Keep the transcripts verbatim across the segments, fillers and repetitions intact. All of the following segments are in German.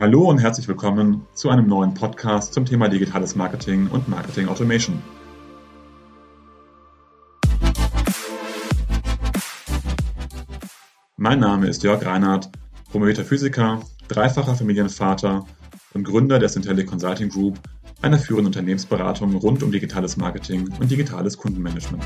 Hallo und herzlich willkommen zu einem neuen Podcast zum Thema digitales Marketing und Marketing Automation. Mein Name ist Jörg Reinhardt, promovierter Physiker, dreifacher Familienvater und Gründer der Syntellic Consulting Group, einer führenden Unternehmensberatung rund um digitales Marketing und digitales Kundenmanagement.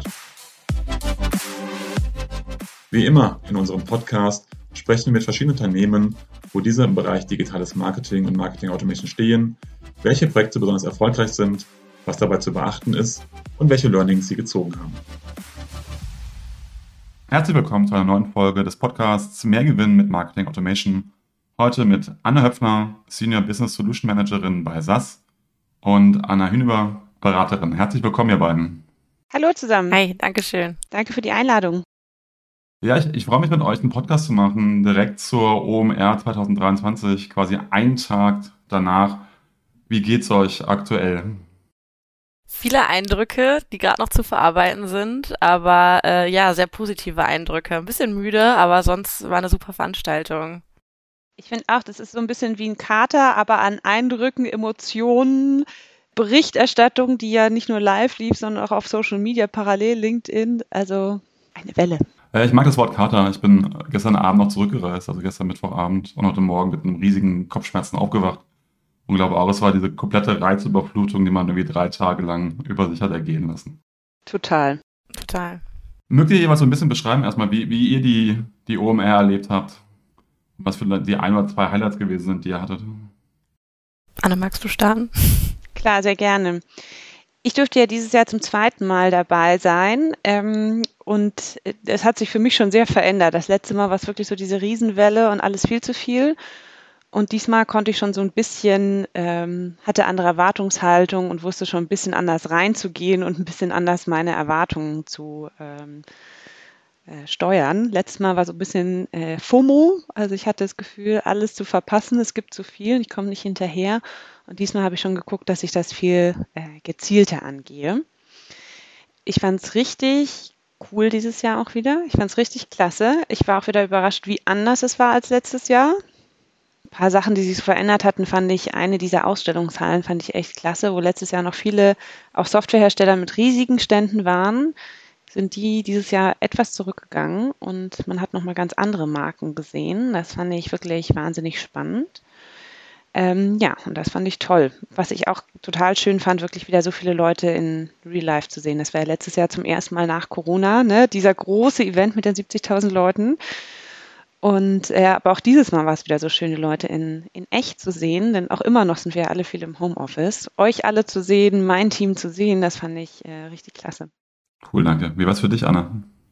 Wie immer in unserem Podcast sprechen wir mit verschiedenen Unternehmen, wo diese im Bereich digitales Marketing und Marketing Automation stehen, welche Projekte besonders erfolgreich sind, was dabei zu beachten ist und welche Learnings sie gezogen haben. Herzlich willkommen zu einer neuen Folge des Podcasts Mehr Gewinn mit Marketing Automation. Heute mit Anne Höpfner, Senior Business Solution Managerin bei S A S und Anna Hünüber, Beraterin. Herzlich willkommen, ihr beiden. Hallo zusammen. Hi, danke schön. Danke für die Einladung. Ja, ich, ich freue mich mit euch einen Podcast zu machen, direkt zur O M R zwanzig dreiundzwanzig, quasi einen Tag danach. Wie geht's euch aktuell? Viele Eindrücke, die gerade noch zu verarbeiten sind, aber äh, ja, sehr positive Eindrücke. Ein bisschen müde, aber sonst war eine super Veranstaltung. Ich finde auch, das ist so ein bisschen wie ein Kater, aber an Eindrücken, Emotionen, Berichterstattung, die ja nicht nur live lief, sondern auch auf Social Media parallel, LinkedIn, also eine Welle. Ich mag das Wort Kater. Ich bin gestern Abend noch zurückgereist, also gestern Mittwochabend und heute Morgen mit einem riesigen Kopfschmerzen aufgewacht. Und glaube auch, es war diese komplette Reizüberflutung, die man irgendwie drei Tage lang über sich hat ergehen lassen. Total. Total. Mögt ihr jeweils so ein bisschen beschreiben erstmal, wie, wie ihr die, die O M R erlebt habt? Was für die ein oder zwei Highlights gewesen sind, die ihr hattet? Anne, magst du starten? Klar, sehr gerne. Ich durfte ja dieses Jahr zum zweiten Mal dabei sein ähm, und es hat sich für mich schon sehr verändert. Das letzte Mal war es wirklich so diese Riesenwelle und alles viel zu viel. Und diesmal konnte ich schon so ein bisschen, ähm, hatte andere Erwartungshaltung und wusste schon ein bisschen anders reinzugehen und ein bisschen anders meine Erwartungen zu ähm, äh, steuern. Letztes Mal war so ein bisschen äh, FOMO, also ich hatte das Gefühl, alles zu verpassen, es gibt zu viel, ich komme nicht hinterher. Und diesmal habe ich schon geguckt, dass ich das viel äh, gezielter angehe. Ich fand es richtig cool dieses Jahr auch wieder. Ich fand es richtig klasse. Ich war auch wieder überrascht, wie anders es war als letztes Jahr. Ein paar Sachen, die sich so verändert hatten, fand ich, eine dieser Ausstellungshallen fand ich echt klasse, wo letztes Jahr noch viele auch Softwarehersteller mit riesigen Ständen waren, sind die dieses Jahr etwas zurückgegangen und man hat nochmal ganz andere Marken gesehen. Das fand ich wirklich wahnsinnig spannend. Ähm, ja, und das fand ich toll. Was ich auch total schön fand, wirklich wieder so viele Leute in Real Life zu sehen. Das war ja letztes Jahr zum ersten Mal nach Corona, ne? Dieser große Event mit den siebzigtausend Leuten. Und äh, aber auch dieses Mal war es wieder so schön, die Leute in, in echt zu sehen, denn auch immer noch sind wir ja alle viel im Homeoffice. Euch alle zu sehen, mein Team zu sehen, das fand ich äh, richtig klasse. Cool, danke. Wie war es für dich, Anna?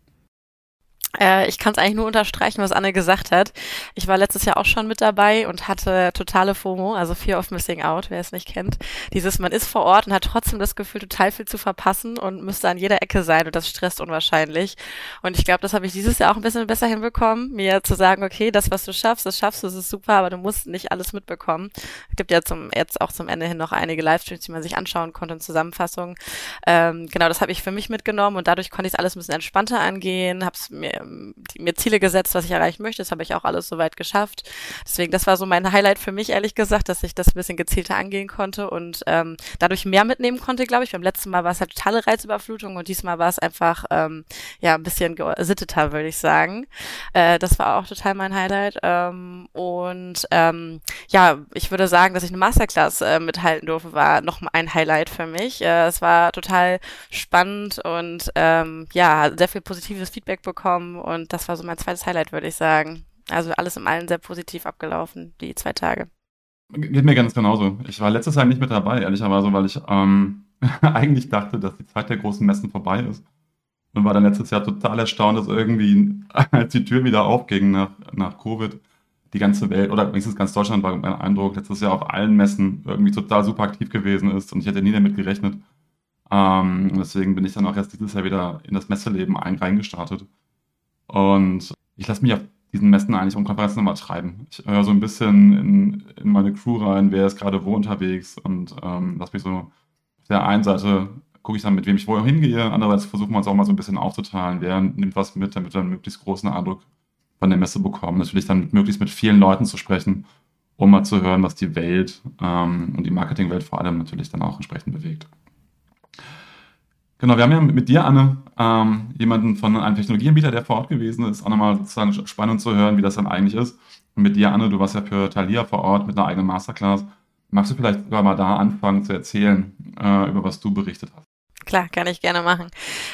Äh, ich kann es eigentlich nur unterstreichen, was Anne gesagt hat. Ich war letztes Jahr auch schon mit dabei und hatte totale FOMO, also Fear of Missing Out, wer es nicht kennt. Dieses, man ist vor Ort und hat trotzdem das Gefühl, total viel zu verpassen und müsste an jeder Ecke sein und das stresst unwahrscheinlich. Und ich glaube, das habe ich dieses Jahr auch ein bisschen besser hinbekommen, mir zu sagen, okay, das, was du schaffst, das schaffst du, das ist super, aber du musst nicht alles mitbekommen. Es gibt ja zum jetzt auch zum Ende hin noch einige Livestreams, die man sich anschauen konnte und Zusammenfassungen. Ähm, genau, das habe ich für mich mitgenommen und dadurch konnte ich es alles ein bisschen entspannter angehen, habe es mir mir Ziele gesetzt, was ich erreichen möchte. Das habe ich auch alles soweit geschafft. Deswegen, das war so mein Highlight für mich, ehrlich gesagt, dass ich das ein bisschen gezielter angehen konnte und ähm, dadurch mehr mitnehmen konnte, glaube ich. Beim letzten Mal war es halt totale Reizüberflutung und diesmal war es einfach ähm, ja ein bisschen gesitteter, würde ich sagen. Äh, das war auch total mein Highlight. Ähm, und ähm, ja, ich würde sagen, dass ich eine Masterclass äh, mithalten durfte, war noch ein Highlight für mich. Äh, es war total spannend und ähm, ja, sehr viel positives Feedback bekommen und das war so mein zweites Highlight, würde ich sagen. Also alles im Allen sehr positiv abgelaufen, die zwei Tage. Geht mir ganz genauso. Ich war letztes Jahr nicht mit dabei, ehrlicherweise, weil ich ähm, eigentlich dachte, dass die Zeit der großen Messen vorbei ist. Und war dann letztes Jahr total erstaunt, dass irgendwie, als die Tür wieder aufging nach, nach Covid, die ganze Welt, oder wenigstens ganz Deutschland war mein Eindruck, letztes Jahr auf allen Messen irgendwie total super aktiv gewesen ist und ich hätte nie damit gerechnet. Ähm, deswegen bin ich dann auch erst dieses Jahr wieder in das Messeleben ein, reingestartet. Und ich lasse mich auf diesen Messen eigentlich und Konferenzen nochmal treiben. Ich höre so ein bisschen in, in meine Crew rein, wer ist gerade wo unterwegs und ähm, lasse mich so auf der einen Seite gucke ich dann, mit wem ich wohin hingehe, andererseits versuchen wir uns auch mal so ein bisschen aufzuteilen, wer nimmt was mit, damit wir einen möglichst großen Eindruck von der Messe bekommen. Natürlich dann möglichst mit vielen Leuten zu sprechen, um mal zu hören, was die Welt ähm, und die Marketingwelt vor allem natürlich dann auch entsprechend bewegt. Genau, wir haben ja mit dir, Anne, ähm, jemanden von einem Technologieanbieter, der vor Ort gewesen ist, auch nochmal sozusagen spannend zu hören, wie das dann eigentlich ist. Und mit dir, Anne, du warst ja für Thalia vor Ort mit einer eigenen Masterclass. Magst du vielleicht sogar mal da anfangen zu erzählen, äh, über was du berichtet hast? Klar, kann ich gerne machen.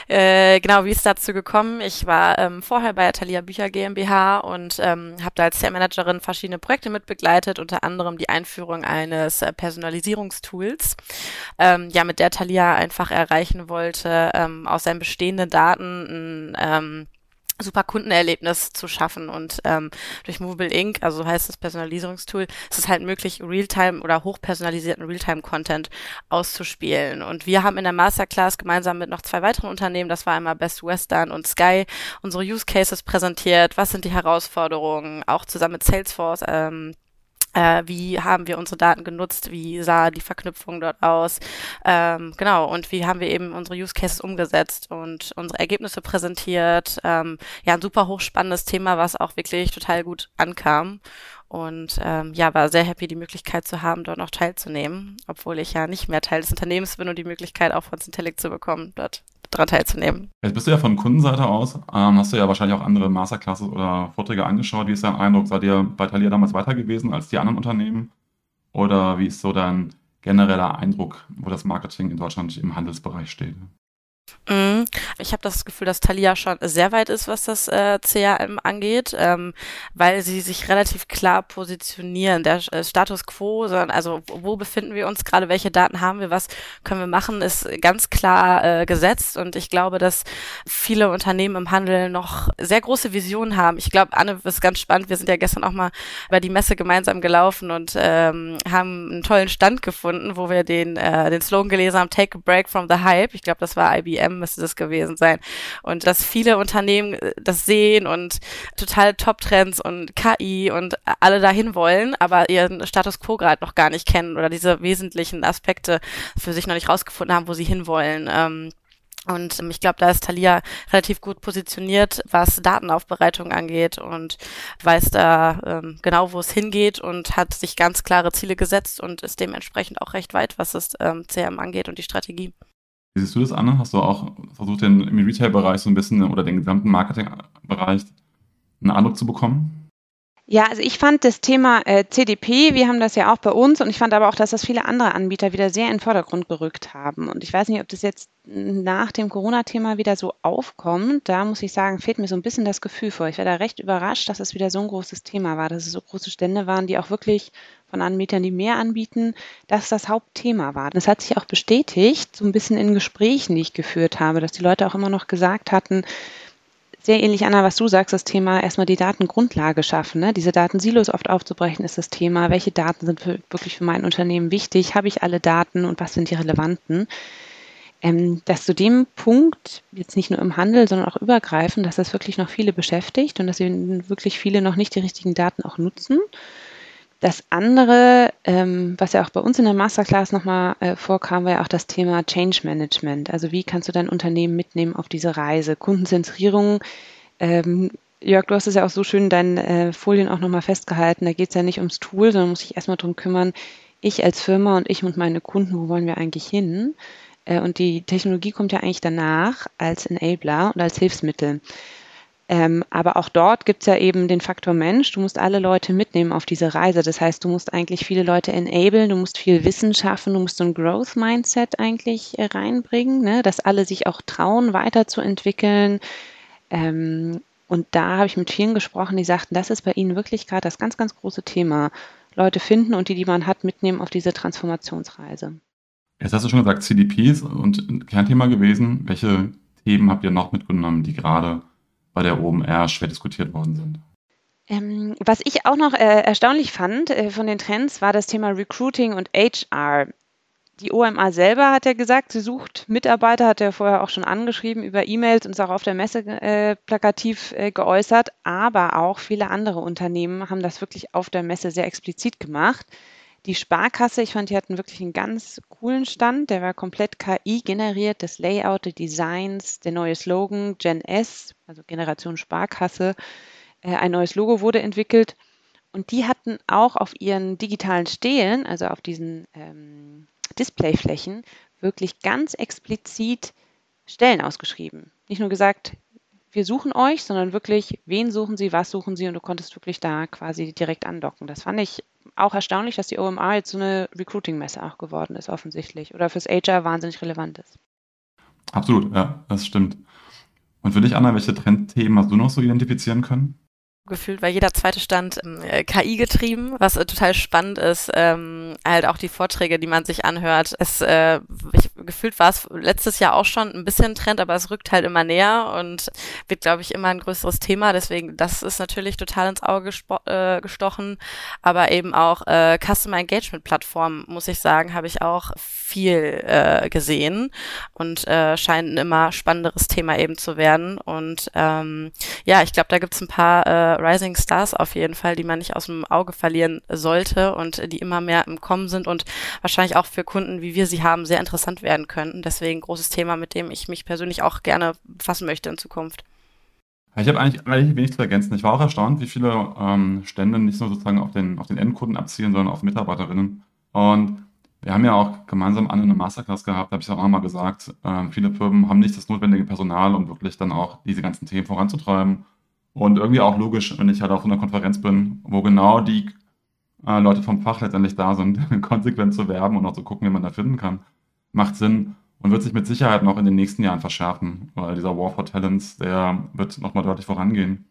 Äh, genau, wie ist es dazu gekommen? Ich war ähm, vorher bei der Thalia Bücher GmbH und ähm, habe da als Sales-Managerin verschiedene Projekte mitbegleitet, unter anderem die Einführung eines äh, Personalisierungstools, ähm, ja, mit der Thalia einfach erreichen wollte, ähm, aus seinen bestehenden Daten ein ähm, super Kundenerlebnis zu schaffen und ähm, durch Movable Ink, also so heißt das Personalisierungstool, ist es halt möglich, Realtime oder hochpersonalisierten Realtime-Content auszuspielen. Und wir haben in der Masterclass gemeinsam mit noch zwei weiteren Unternehmen, das war einmal Best Western und Sky, unsere Use Cases präsentiert, was sind die Herausforderungen, auch zusammen mit Salesforce, ähm, Äh, wie haben wir unsere Daten genutzt, wie sah die Verknüpfung dort aus, ähm, genau, und wie haben wir eben unsere Use Cases umgesetzt und unsere Ergebnisse präsentiert. Ähm, ja, ein super hochspannendes Thema, was auch wirklich total gut ankam. Und ähm, ja, war sehr happy, die Möglichkeit zu haben, dort noch teilzunehmen, obwohl ich ja nicht mehr Teil des Unternehmens bin und die Möglichkeit auch von Syntelic zu bekommen, dort daran teilzunehmen. Jetzt bist du ja von Kundenseite aus, ähm, hast du ja wahrscheinlich auch andere Masterclasses oder Vorträge angeschaut. Wie ist dein Eindruck? Seid ihr bei Thalia damals weiter gewesen als die anderen Unternehmen? Oder wie ist so dein genereller Eindruck, wo das Marketing in Deutschland im Handelsbereich steht? Mhm. Ich habe das Gefühl, dass Thalia schon sehr weit ist, was das äh, C R M angeht, ähm, weil sie sich relativ klar positionieren. Der äh, Status quo, sondern also wo befinden wir uns gerade, welche Daten haben wir, was können wir machen, ist ganz klar äh, gesetzt. Und ich glaube, dass viele Unternehmen im Handel noch sehr große Visionen haben. Ich glaube, Anne, das ist ganz spannend. Wir sind ja gestern auch mal über die Messe gemeinsam gelaufen und ähm, haben einen tollen Stand gefunden, wo wir den, äh, den Slogan gelesen haben, Take a break from the hype. Ich glaube, das war I B M, müsste das gewesen sein. Und dass viele Unternehmen das sehen und total Top-Trends und K I und alle dahin wollen, aber ihren Status Quo gerade noch gar nicht kennen oder diese wesentlichen Aspekte für sich noch nicht rausgefunden haben, wo sie hinwollen. Ähm, Und ich glaube, da ist Thalia relativ gut positioniert, was Datenaufbereitung angeht und weiß da ähm, genau, wo es hingeht und hat sich ganz klare Ziele gesetzt und ist dementsprechend auch recht weit, was das ähm, C R M angeht und die Strategie. Wie siehst du das, Anne? Hast du auch versucht, den, im Retail-Bereich so ein bisschen oder den gesamten Marketing-Bereich einen Eindruck zu bekommen? Ja, also ich fand das Thema äh, C D P, wir haben das ja auch bei uns und ich fand aber auch, dass das viele andere Anbieter wieder sehr in den Vordergrund gerückt haben. Und ich weiß nicht, ob das jetzt nach dem Corona-Thema wieder so aufkommt. Da muss ich sagen, fehlt mir so ein bisschen das Gefühl vor. Ich war da recht überrascht, dass es wieder so ein großes Thema war, dass es so große Stände waren, die auch wirklich von Anbietern, die mehr anbieten, dass das Hauptthema war. Das hat sich auch bestätigt, so ein bisschen in Gesprächen, die ich geführt habe, dass die Leute auch immer noch gesagt hatten, sehr ähnlich, Anna, was du sagst, das Thema erstmal die Datengrundlage schaffen. Ne? Diese Datensilos oft aufzubrechen, ist das Thema. Welche Daten sind für, wirklich für mein Unternehmen wichtig? Habe ich alle Daten und was sind die relevanten? Ähm, dass zu dem Punkt, jetzt nicht nur im Handel, sondern auch übergreifend, dass das wirklich noch viele beschäftigt und dass eben wirklich viele noch nicht die richtigen Daten auch nutzen. Das andere, ähm, was ja auch bei uns in der Masterclass nochmal äh, vorkam, war ja auch das Thema Change Management. Also wie kannst du dein Unternehmen mitnehmen auf diese Reise? Kundenzentrierung. Ähm, Jörg, du hast es ja auch so schön in deinen äh, Folien auch nochmal festgehalten. Da geht es ja nicht ums Tool, sondern muss sich erstmal darum kümmern, ich als Firma und ich und meine Kunden, wo wollen wir eigentlich hin? Äh, und die Technologie kommt ja eigentlich danach als Enabler und als Hilfsmittel. Ähm, aber auch dort gibt es ja eben den Faktor Mensch. Du musst alle Leute mitnehmen auf diese Reise. Das heißt, du musst eigentlich viele Leute enablen, du musst viel Wissen schaffen, du musst so ein Growth-Mindset eigentlich äh, reinbringen, ne? Dass alle sich auch trauen, weiterzuentwickeln. Ähm, und da habe ich mit vielen gesprochen, die sagten, das ist bei ihnen wirklich gerade das ganz, ganz große Thema. Leute finden und die, die man hat, mitnehmen auf diese Transformationsreise. Jetzt hast du schon gesagt, C D Ps und ein Kernthema gewesen. Welche Themen habt ihr noch mitgenommen, die gerade bei der O M R schwer diskutiert worden sind? Ähm, was ich auch noch äh, erstaunlich fand äh, von den Trends, war das Thema Recruiting und H R. Die O M A selber hat ja gesagt, sie sucht Mitarbeiter, hat er vorher auch schon angeschrieben über E-Mails und ist auch auf der Messe äh, plakativ äh, geäußert, aber auch viele andere Unternehmen haben das wirklich auf der Messe sehr explizit gemacht. Die Sparkasse, ich fand, die hatten wirklich einen ganz coolen Stand, der war komplett K I generiert, das Layout, die Designs, der neue Slogan Gen S, also Generation Sparkasse, äh, ein neues Logo wurde entwickelt. Und die hatten auch auf ihren digitalen Stelen, also auf diesen ähm, Displayflächen, wirklich ganz explizit Stellen ausgeschrieben. Nicht nur gesagt, wir suchen euch, sondern wirklich, wen suchen sie, was suchen sie, und du konntest wirklich da quasi direkt andocken. Das fand ich auch erstaunlich, dass die O M R jetzt so eine Recruiting-Messe auch geworden ist, offensichtlich. Oder fürs H R wahnsinnig relevant ist. Absolut, ja, das stimmt. Und für dich, Anna, welche Trendthemen hast du noch so identifizieren können? Gefühlt war jeder zweite Stand äh, K I getrieben, was äh, total spannend ist. Ähm, halt auch die Vorträge, die man sich anhört. Es äh, ich, gefühlt war es letztes Jahr auch schon ein bisschen ein Trend, aber es rückt halt immer näher und wird, glaube ich, immer ein größeres Thema. Deswegen, das ist natürlich total ins Auge gespo- äh, gestochen. Aber eben auch äh, Customer Engagement Plattformen, muss ich sagen, habe ich auch viel äh, gesehen und äh, scheint ein immer spannenderes Thema eben zu werden. Und ähm, ja, ich glaube, da gibt es ein paar äh, Rising Stars auf jeden Fall, die man nicht aus dem Auge verlieren sollte und die immer mehr im Kommen sind und wahrscheinlich auch für Kunden, wie wir sie haben, sehr interessant werden könnten. Deswegen großes Thema, mit dem ich mich persönlich auch gerne befassen möchte in Zukunft. Ich habe eigentlich relativ wenig zu ergänzen. Ich war auch erstaunt, wie viele ähm, Stände nicht nur sozusagen auf den, auf den Endkunden abzielen, sondern auf Mitarbeiterinnen. Und wir haben ja auch gemeinsam an eine Masterclass gehabt, da habe ich auch einmal gesagt, äh, viele Firmen haben nicht das notwendige Personal, um wirklich dann auch diese ganzen Themen voranzutreiben. Und irgendwie auch logisch, wenn ich halt auf einer Konferenz bin, wo genau die äh, Leute vom Fach letztendlich da sind, konsequent zu werben und auch zu gucken, wie man da finden kann, macht Sinn und wird sich mit Sicherheit noch in den nächsten Jahren verschärfen, weil dieser War for Talents, der wird nochmal deutlich vorangehen.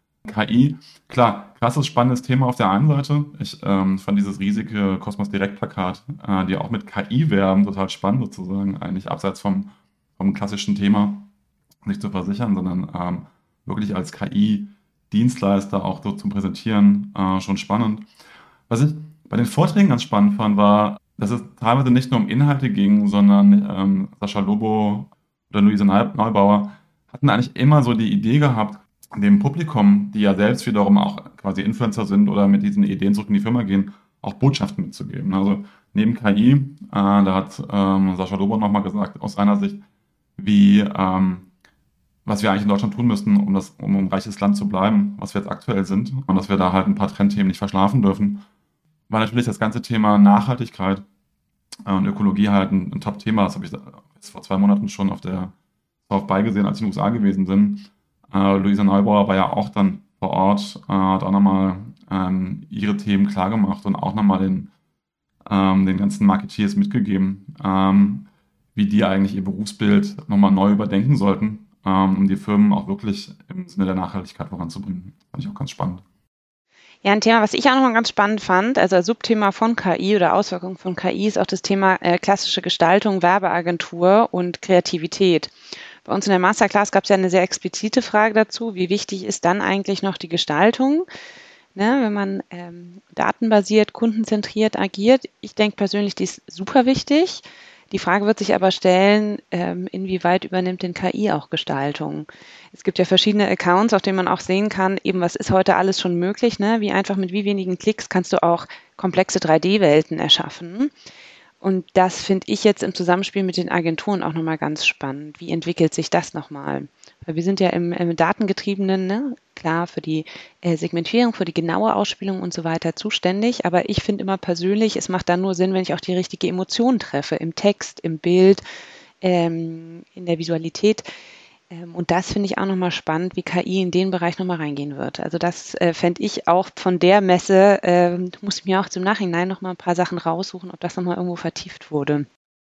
K I, klar, krasses, spannendes Thema auf der einen Seite. Ich ähm, fand dieses riesige Cosmos Direct-Plakat, äh, die auch mit K I werben, total spannend sozusagen, eigentlich abseits vom, vom klassischen Thema, nicht zu versichern, sondern ähm, wirklich als K I-Dienstleister auch so zum Präsentieren, äh, schon spannend. Was ich bei den Vorträgen ganz spannend fand, war, dass es teilweise nicht nur um Inhalte ging, sondern ähm, Sascha Lobo oder Luise Neubauer hatten eigentlich immer so die Idee gehabt, dem Publikum, die ja selbst wiederum auch quasi Influencer sind oder mit diesen Ideen zurück in die Firma gehen, auch Botschaften mitzugeben. Also neben K I, äh, da hat ähm, Sascha Lobo nochmal gesagt, aus seiner Sicht, wie ähm, was wir eigentlich in Deutschland tun müssten, um, das, um ein reiches Land zu bleiben, was wir jetzt aktuell sind, und dass wir da halt ein paar Trendthemen nicht verschlafen dürfen, war natürlich das ganze Thema Nachhaltigkeit äh, und Ökologie halt ein, ein Top-Thema. Das habe ich jetzt vor zwei Monaten schon auf der South By gesehen, als ich in den U S A gewesen bin. Äh, Luisa Neubauer war ja auch dann vor Ort, äh, hat auch nochmal ähm, ihre Themen klargemacht und auch nochmal den, ähm, den ganzen Marketeers mitgegeben, ähm, wie die eigentlich ihr Berufsbild nochmal neu überdenken sollten, um die Firmen auch wirklich im Sinne der Nachhaltigkeit voranzubringen. Fand ich auch ganz spannend. Ja, ein Thema, was ich auch nochmal ganz spannend fand, also als Subthema von K I oder Auswirkungen von K I, ist auch das Thema äh, klassische Gestaltung, Werbeagentur und Kreativität. Bei uns in der Masterclass gab es ja eine sehr explizite Frage dazu, wie wichtig ist dann eigentlich noch die Gestaltung, ne, wenn man ähm, datenbasiert, kundenzentriert agiert. Ich denke persönlich, die ist super wichtig. Die Frage wird sich aber stellen, ähm, inwieweit übernimmt denn K I auch Gestaltung? Es gibt ja verschiedene Accounts, auf denen man auch sehen kann, eben was ist heute alles schon möglich, ne? Wie einfach mit wie wenigen Klicks kannst du auch komplexe drei D-Welten erschaffen. Und das finde ich jetzt im Zusammenspiel mit den Agenturen auch nochmal ganz spannend. Wie entwickelt sich das nochmal? Weil wir sind ja im, im Datengetriebenen, ne? Klar, für die äh, Segmentierung, für die genaue Ausspielung und so weiter zuständig. Aber ich finde immer persönlich, es macht dann nur Sinn, wenn ich auch die richtige Emotion treffe, im Text, im Bild, ähm, in der Visualität. Ähm, und das finde ich auch nochmal spannend, wie K I in den Bereich nochmal reingehen wird. Also das äh, fände ich auch von der Messe, äh, muss ich mir auch zum Nachhinein nochmal ein paar Sachen raussuchen, ob das nochmal irgendwo vertieft wurde.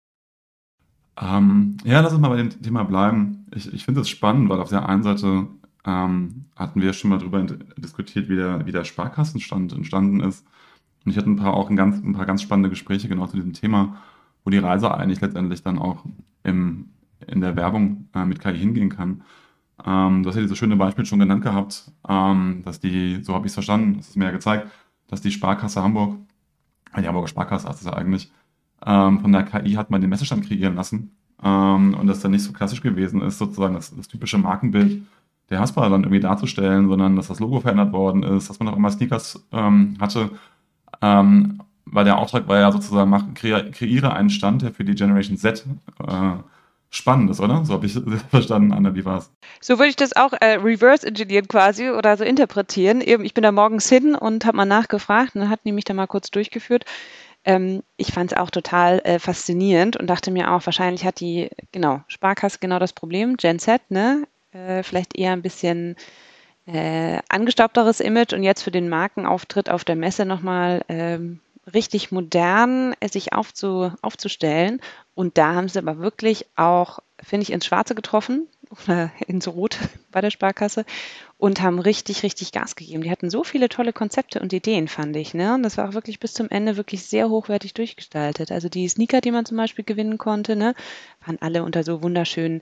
Ähm, ja, lass uns mal bei dem Thema bleiben. Ich, ich finde es spannend, weil auf der einen Seite ähm, hatten wir schon mal darüber diskutiert, wie der, wie der Sparkassenstand entstanden ist. Und ich hatte ein paar auch ein, ganz, ein paar ganz spannende Gespräche genau zu diesem Thema, wo die Reise eigentlich letztendlich dann auch im, in der Werbung äh, mit K I hingehen kann. Ähm, du hast ja dieses schöne Beispiel schon genannt gehabt, ähm, dass die, so habe ich es verstanden, das ist mir ja gezeigt, dass die Sparkasse Hamburg, äh, die Hamburger Sparkasse heißt es ja eigentlich, ähm, von der K I hat man den Messestand kreieren lassen, ähm, und das dann nicht so klassisch gewesen ist, sozusagen das, das typische Markenbild der Haspa dann irgendwie darzustellen, sondern dass das Logo verändert worden ist, dass man auch immer Sneakers ähm, hatte, ähm, weil der Auftrag war ja sozusagen, mach, kreiere einen Stand, der für die Generation Z äh, spannend ist, oder? So habe ich es verstanden, Anna, wie war's? So würde ich das auch äh, reverse engineeren quasi oder so interpretieren. Eben, ich bin da morgens hin und habe mal nachgefragt und dann hat die mich da mal kurz durchgeführt. Ähm, ich fand es auch total äh, faszinierend und dachte mir auch, wahrscheinlich hat die, genau, Sparkasse genau das Problem, Gen Z, ne? Äh, vielleicht eher ein bisschen äh, angestaubteres Image und jetzt für den Markenauftritt auf der Messe nochmal ähm, richtig modern äh, sich aufzu, aufzustellen. Und da haben sie aber wirklich auch, finde ich, ins Schwarze getroffen oder ins Rot bei der Sparkasse und haben richtig, richtig Gas gegeben. Die hatten so viele tolle Konzepte und Ideen, fand ich. Ne? Und das war auch wirklich bis zum Ende wirklich sehr hochwertig durchgestaltet. Also die Sneaker, die man zum Beispiel gewinnen konnte, ne, waren alle unter so wunderschönen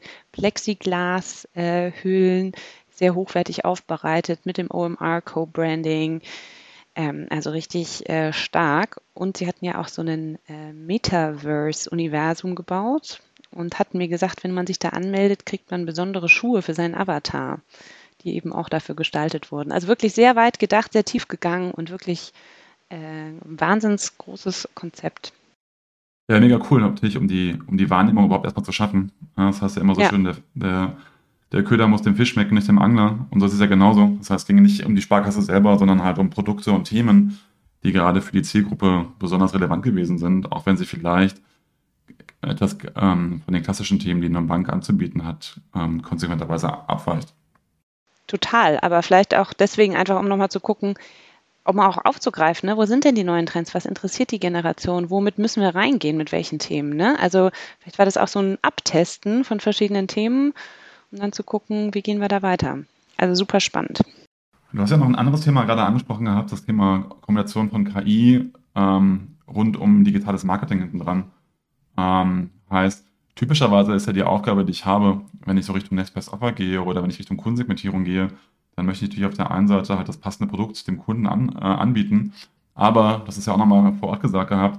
Plexiglas-Hüllen, sehr hochwertig aufbereitet mit dem O M R-Co-Branding. Ähm, also richtig äh, stark. Und sie hatten ja auch so ein äh, Metaverse-Universum gebaut und hatten mir gesagt, wenn man sich da anmeldet, kriegt man besondere Schuhe für seinen Avatar, die eben auch dafür gestaltet wurden. Also wirklich sehr weit gedacht, sehr tief gegangen und wirklich äh, ein wahnsinns großes Konzept. Ja, mega cool, natürlich, um die, um die Wahrnehmung überhaupt erstmal zu schaffen. Ja, das heißt ja immer so Ja, schön, der, der, der Köder muss dem Fisch schmecken, nicht dem Angler. Und so ist es ja genauso. Das heißt, es ging nicht um die Sparkasse selber, sondern halt um Produkte und Themen, die gerade für die Zielgruppe besonders relevant gewesen sind, auch wenn sie vielleicht etwas ähm, von den klassischen Themen, die eine Bank anzubieten hat, ähm, konsequenterweise abweicht. total. Aber vielleicht auch deswegen einfach, um nochmal zu gucken, um auch aufzugreifen, ne? Wo sind denn die neuen Trends? Was interessiert die Generation? Womit müssen wir reingehen? Mit welchen Themen? Ne? Also vielleicht war das auch so ein Abtesten von verschiedenen Themen, um dann zu gucken, wie gehen wir da weiter. Also super spannend. Du hast ja noch ein anderes Thema gerade angesprochen gehabt, das Thema Kombination von K I ähm, rund um digitales Marketing hinten dran. Ähm, heißt, typischerweise ist ja die Aufgabe, die ich habe, wenn ich so Richtung Next Best Offer gehe oder wenn ich Richtung Kundensegmentierung gehe, dann möchte ich natürlich auf der einen Seite halt das passende Produkt dem Kunden an, äh, anbieten. Aber, das ist ja auch nochmal vor Ort gesagt gehabt,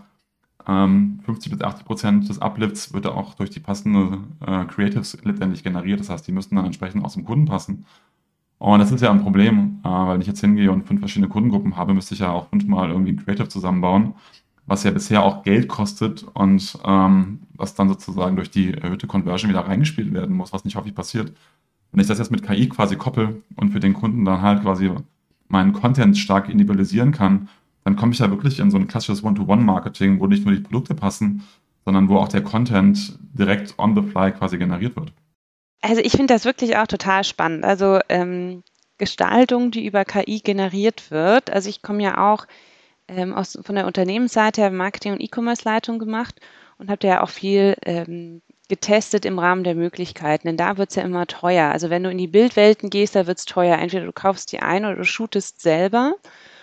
ähm, fünfzig bis achtzig Prozent des Uplifts wird ja auch durch die passende äh, Creatives letztendlich generiert. Das heißt, die müssen dann entsprechend auch zum Kunden passen. Und das ist ja ein Problem, äh, weil wenn ich jetzt hingehe und fünf verschiedene Kundengruppen habe, müsste ich ja auch fünfmal irgendwie ein Creative zusammenbauen, was ja bisher auch Geld kostet und ähm, was dann sozusagen durch die erhöhte Conversion wieder reingespielt werden muss, was nicht häufig passiert. Wenn ich das jetzt mit K I quasi koppel und für den Kunden dann halt quasi meinen Content stark individualisieren kann, dann komme ich ja wirklich in so ein klassisches One-to-One-Marketing, wo nicht nur die Produkte passen, sondern wo auch der Content direkt on the fly quasi generiert wird. Also ich finde das wirklich auch total spannend. Also ähm, Gestaltung, die über K I generiert wird. Also ich komme ja auch ähm, aus, von der Unternehmensseite, habe Marketing- und E-Commerce-Leitung gemacht und habe da ja auch viel ähm, getestet im Rahmen der Möglichkeiten. Denn da wird es ja immer teuer. Also wenn du in die Bildwelten gehst, da wird es teuer. Entweder du kaufst die ein oder du shootest selber.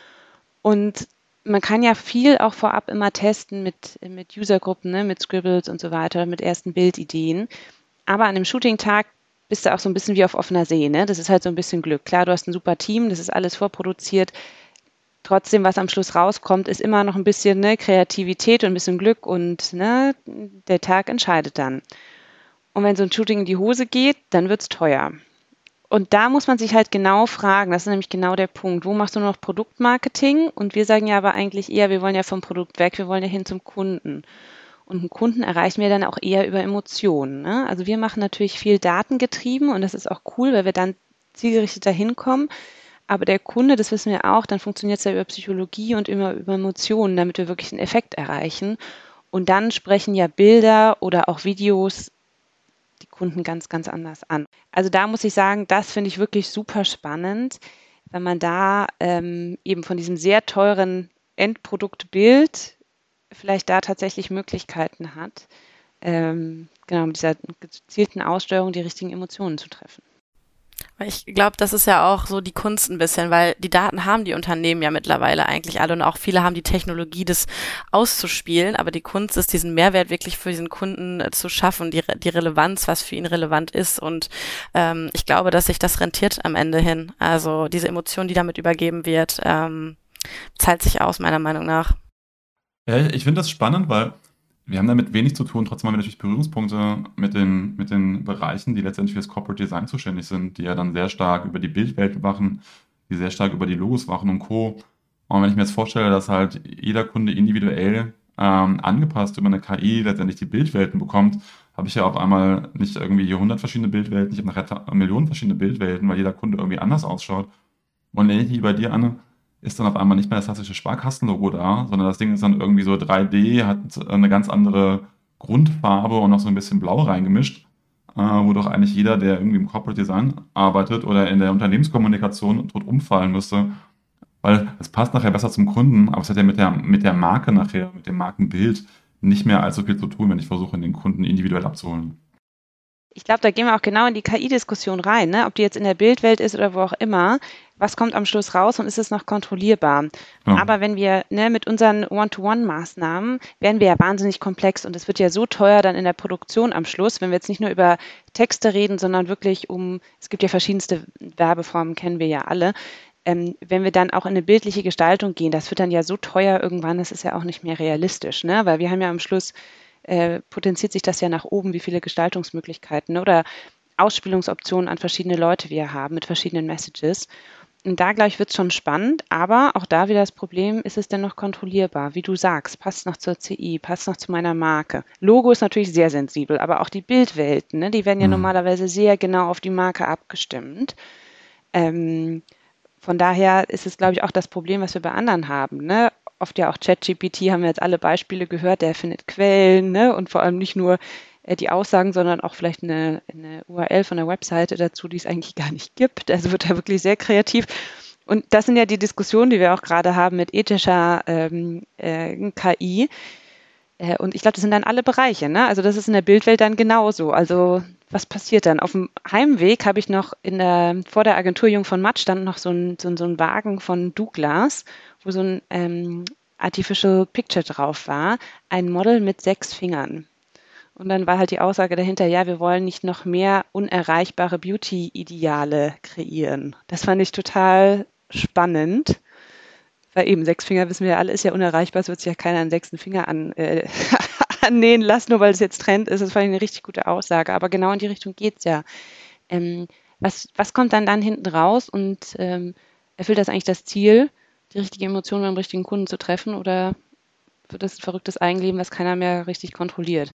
Und man kann ja viel auch vorab immer testen mit, mit Usergruppen, ne, mit Scribbles und so weiter, mit ersten Bildideen. Aber an dem Shooting-Tag bist du auch so ein bisschen wie auf offener See, ne? Das ist halt so ein bisschen Glück. Klar, du hast ein super Team, das ist alles vorproduziert. Trotzdem, was am Schluss rauskommt, ist immer noch ein bisschen ne, Kreativität und ein bisschen Glück und ne, der Tag entscheidet dann. Und wenn so ein Shooting in die Hose geht, dann wird es teuer. Und da muss man sich halt genau fragen, das ist nämlich genau der Punkt, wo machst du noch Produktmarketing? Und wir sagen ja aber eigentlich eher, wir wollen ja vom Produkt weg, wir wollen ja hin zum Kunden. Und einen Kunden erreichen wir dann auch eher über Emotionen. Ne? Also wir machen natürlich viel datengetrieben und das ist auch cool, weil wir dann zielgerichtet dahin kommen. Aber der Kunde, das wissen wir auch, dann funktioniert es ja über Psychologie und immer über Emotionen, damit wir wirklich einen Effekt erreichen. Und dann sprechen ja Bilder oder auch Videos die Kunden ganz, ganz anders an. Also da muss ich sagen, das finde ich wirklich super spannend, wenn man da ähm, eben von diesem sehr teuren Endproduktbild vielleicht da tatsächlich Möglichkeiten hat, ähm, genau mit dieser gezielten Aussteuerung die richtigen Emotionen zu treffen. Ich glaube, das ist ja auch so die Kunst ein bisschen, weil die Daten haben die Unternehmen ja mittlerweile eigentlich alle und auch viele haben die Technologie, das auszuspielen, aber die Kunst ist, diesen Mehrwert wirklich für diesen Kunden äh, zu schaffen, die, die Relevanz, was für ihn relevant ist und ähm, ich glaube, dass sich das rentiert am Ende hin. Also diese Emotion, die damit übergeben wird, ähm, zahlt sich aus, meiner Meinung nach. Ja, ich finde das spannend, weil wir haben damit wenig zu tun, trotzdem haben wir natürlich Berührungspunkte mit den, mit den Bereichen, die letztendlich für das Corporate Design zuständig sind, die ja dann sehr stark über die Bildwelt wachen, die sehr stark über die Logos wachen und Co. Und wenn ich mir jetzt vorstelle, dass halt jeder Kunde individuell ähm, angepasst über eine K I letztendlich die Bildwelten bekommt, habe ich ja auf einmal nicht irgendwie hundert verschiedene Bildwelten, ich habe nachher Millionen verschiedene Bildwelten, weil jeder Kunde irgendwie anders ausschaut. Und ähnlich wie bei dir, Anne, ist dann auf einmal nicht mehr das klassische Sparkassenlogo da, sondern das Ding ist dann irgendwie so drei D, hat eine ganz andere Grundfarbe und noch so ein bisschen Blau reingemischt, äh, wo doch eigentlich jeder, der irgendwie im Corporate Design arbeitet oder in der Unternehmenskommunikation tot umfallen müsste, weil es passt nachher besser zum Kunden, aber es hat ja mit der, mit der Marke nachher, mit dem Markenbild nicht mehr allzu viel zu tun, wenn ich versuche, den Kunden individuell abzuholen. Ich glaube, da gehen wir auch genau in die K I-Diskussion rein, ne? Ob die jetzt in der Bildwelt ist oder wo auch immer. Was kommt am Schluss raus und ist es noch kontrollierbar? Genau. Aber wenn wir ne, mit unseren One-to-One-Maßnahmen werden wir ja wahnsinnig komplex und es wird ja so teuer dann in der Produktion am Schluss, wenn wir jetzt nicht nur über Texte reden, sondern wirklich um, es gibt ja verschiedenste Werbeformen, kennen wir ja alle. Ähm, wenn wir dann auch in eine bildliche Gestaltung gehen, das wird dann ja so teuer irgendwann, das ist ja auch nicht mehr realistisch, ne? Weil wir haben ja am Schluss äh, potenziert sich das ja nach oben, wie viele Gestaltungsmöglichkeiten oder Ausspielungsoptionen an verschiedene Leute wir haben mit verschiedenen Messages. Und da, glaube ich, wird es schon spannend, aber auch da wieder das Problem, ist es denn noch kontrollierbar? Wie du sagst, passt noch zur C I, passt noch zu meiner Marke. Logo ist natürlich sehr sensibel, aber auch die Bildwelten, ne, die werden ja Mhm. normalerweise sehr genau auf die Marke abgestimmt. Ähm, von daher ist es, glaube ich, auch das Problem, was wir bei anderen haben. Ne? Oft ja auch ChatGPT, haben wir jetzt alle Beispiele gehört, der findet Quellen, ne? Und vor allem nicht nur äh, die Aussagen, sondern auch vielleicht eine, eine U R L von der Webseite dazu, die es eigentlich gar nicht gibt. Also wird er wirklich sehr kreativ. Und das sind ja die Diskussionen, die wir auch gerade haben mit ethischer ähm, äh, K I. Äh, und ich glaube, das sind dann alle Bereiche, ne? Also das ist in der Bildwelt dann genauso. Also was passiert dann? Auf dem Heimweg habe ich noch in der, vor der Agentur Jung von Matt stand noch so ein, so ein, so ein Wagen von Douglas, wo so ein ähm, Artificial Picture drauf war, ein Model mit sechs Fingern. Und dann war halt die Aussage dahinter, ja, wir wollen nicht noch mehr unerreichbare Beauty-Ideale kreieren. Das fand ich total spannend, weil eben sechs Finger, wissen wir ja alle, ist ja unerreichbar, es wird sich ja keiner einen sechsten Finger an, äh, annähen lassen, nur weil es jetzt Trend ist. Das fand ich eine richtig gute Aussage, aber genau in die Richtung geht es ja. Ähm, was, was kommt dann dann hinten raus und ähm, erfüllt das eigentlich das Ziel, die richtige Emotion beim richtigen Kunden zu treffen oder wird das ein verrücktes Eigenleben, was keiner mehr richtig kontrolliert?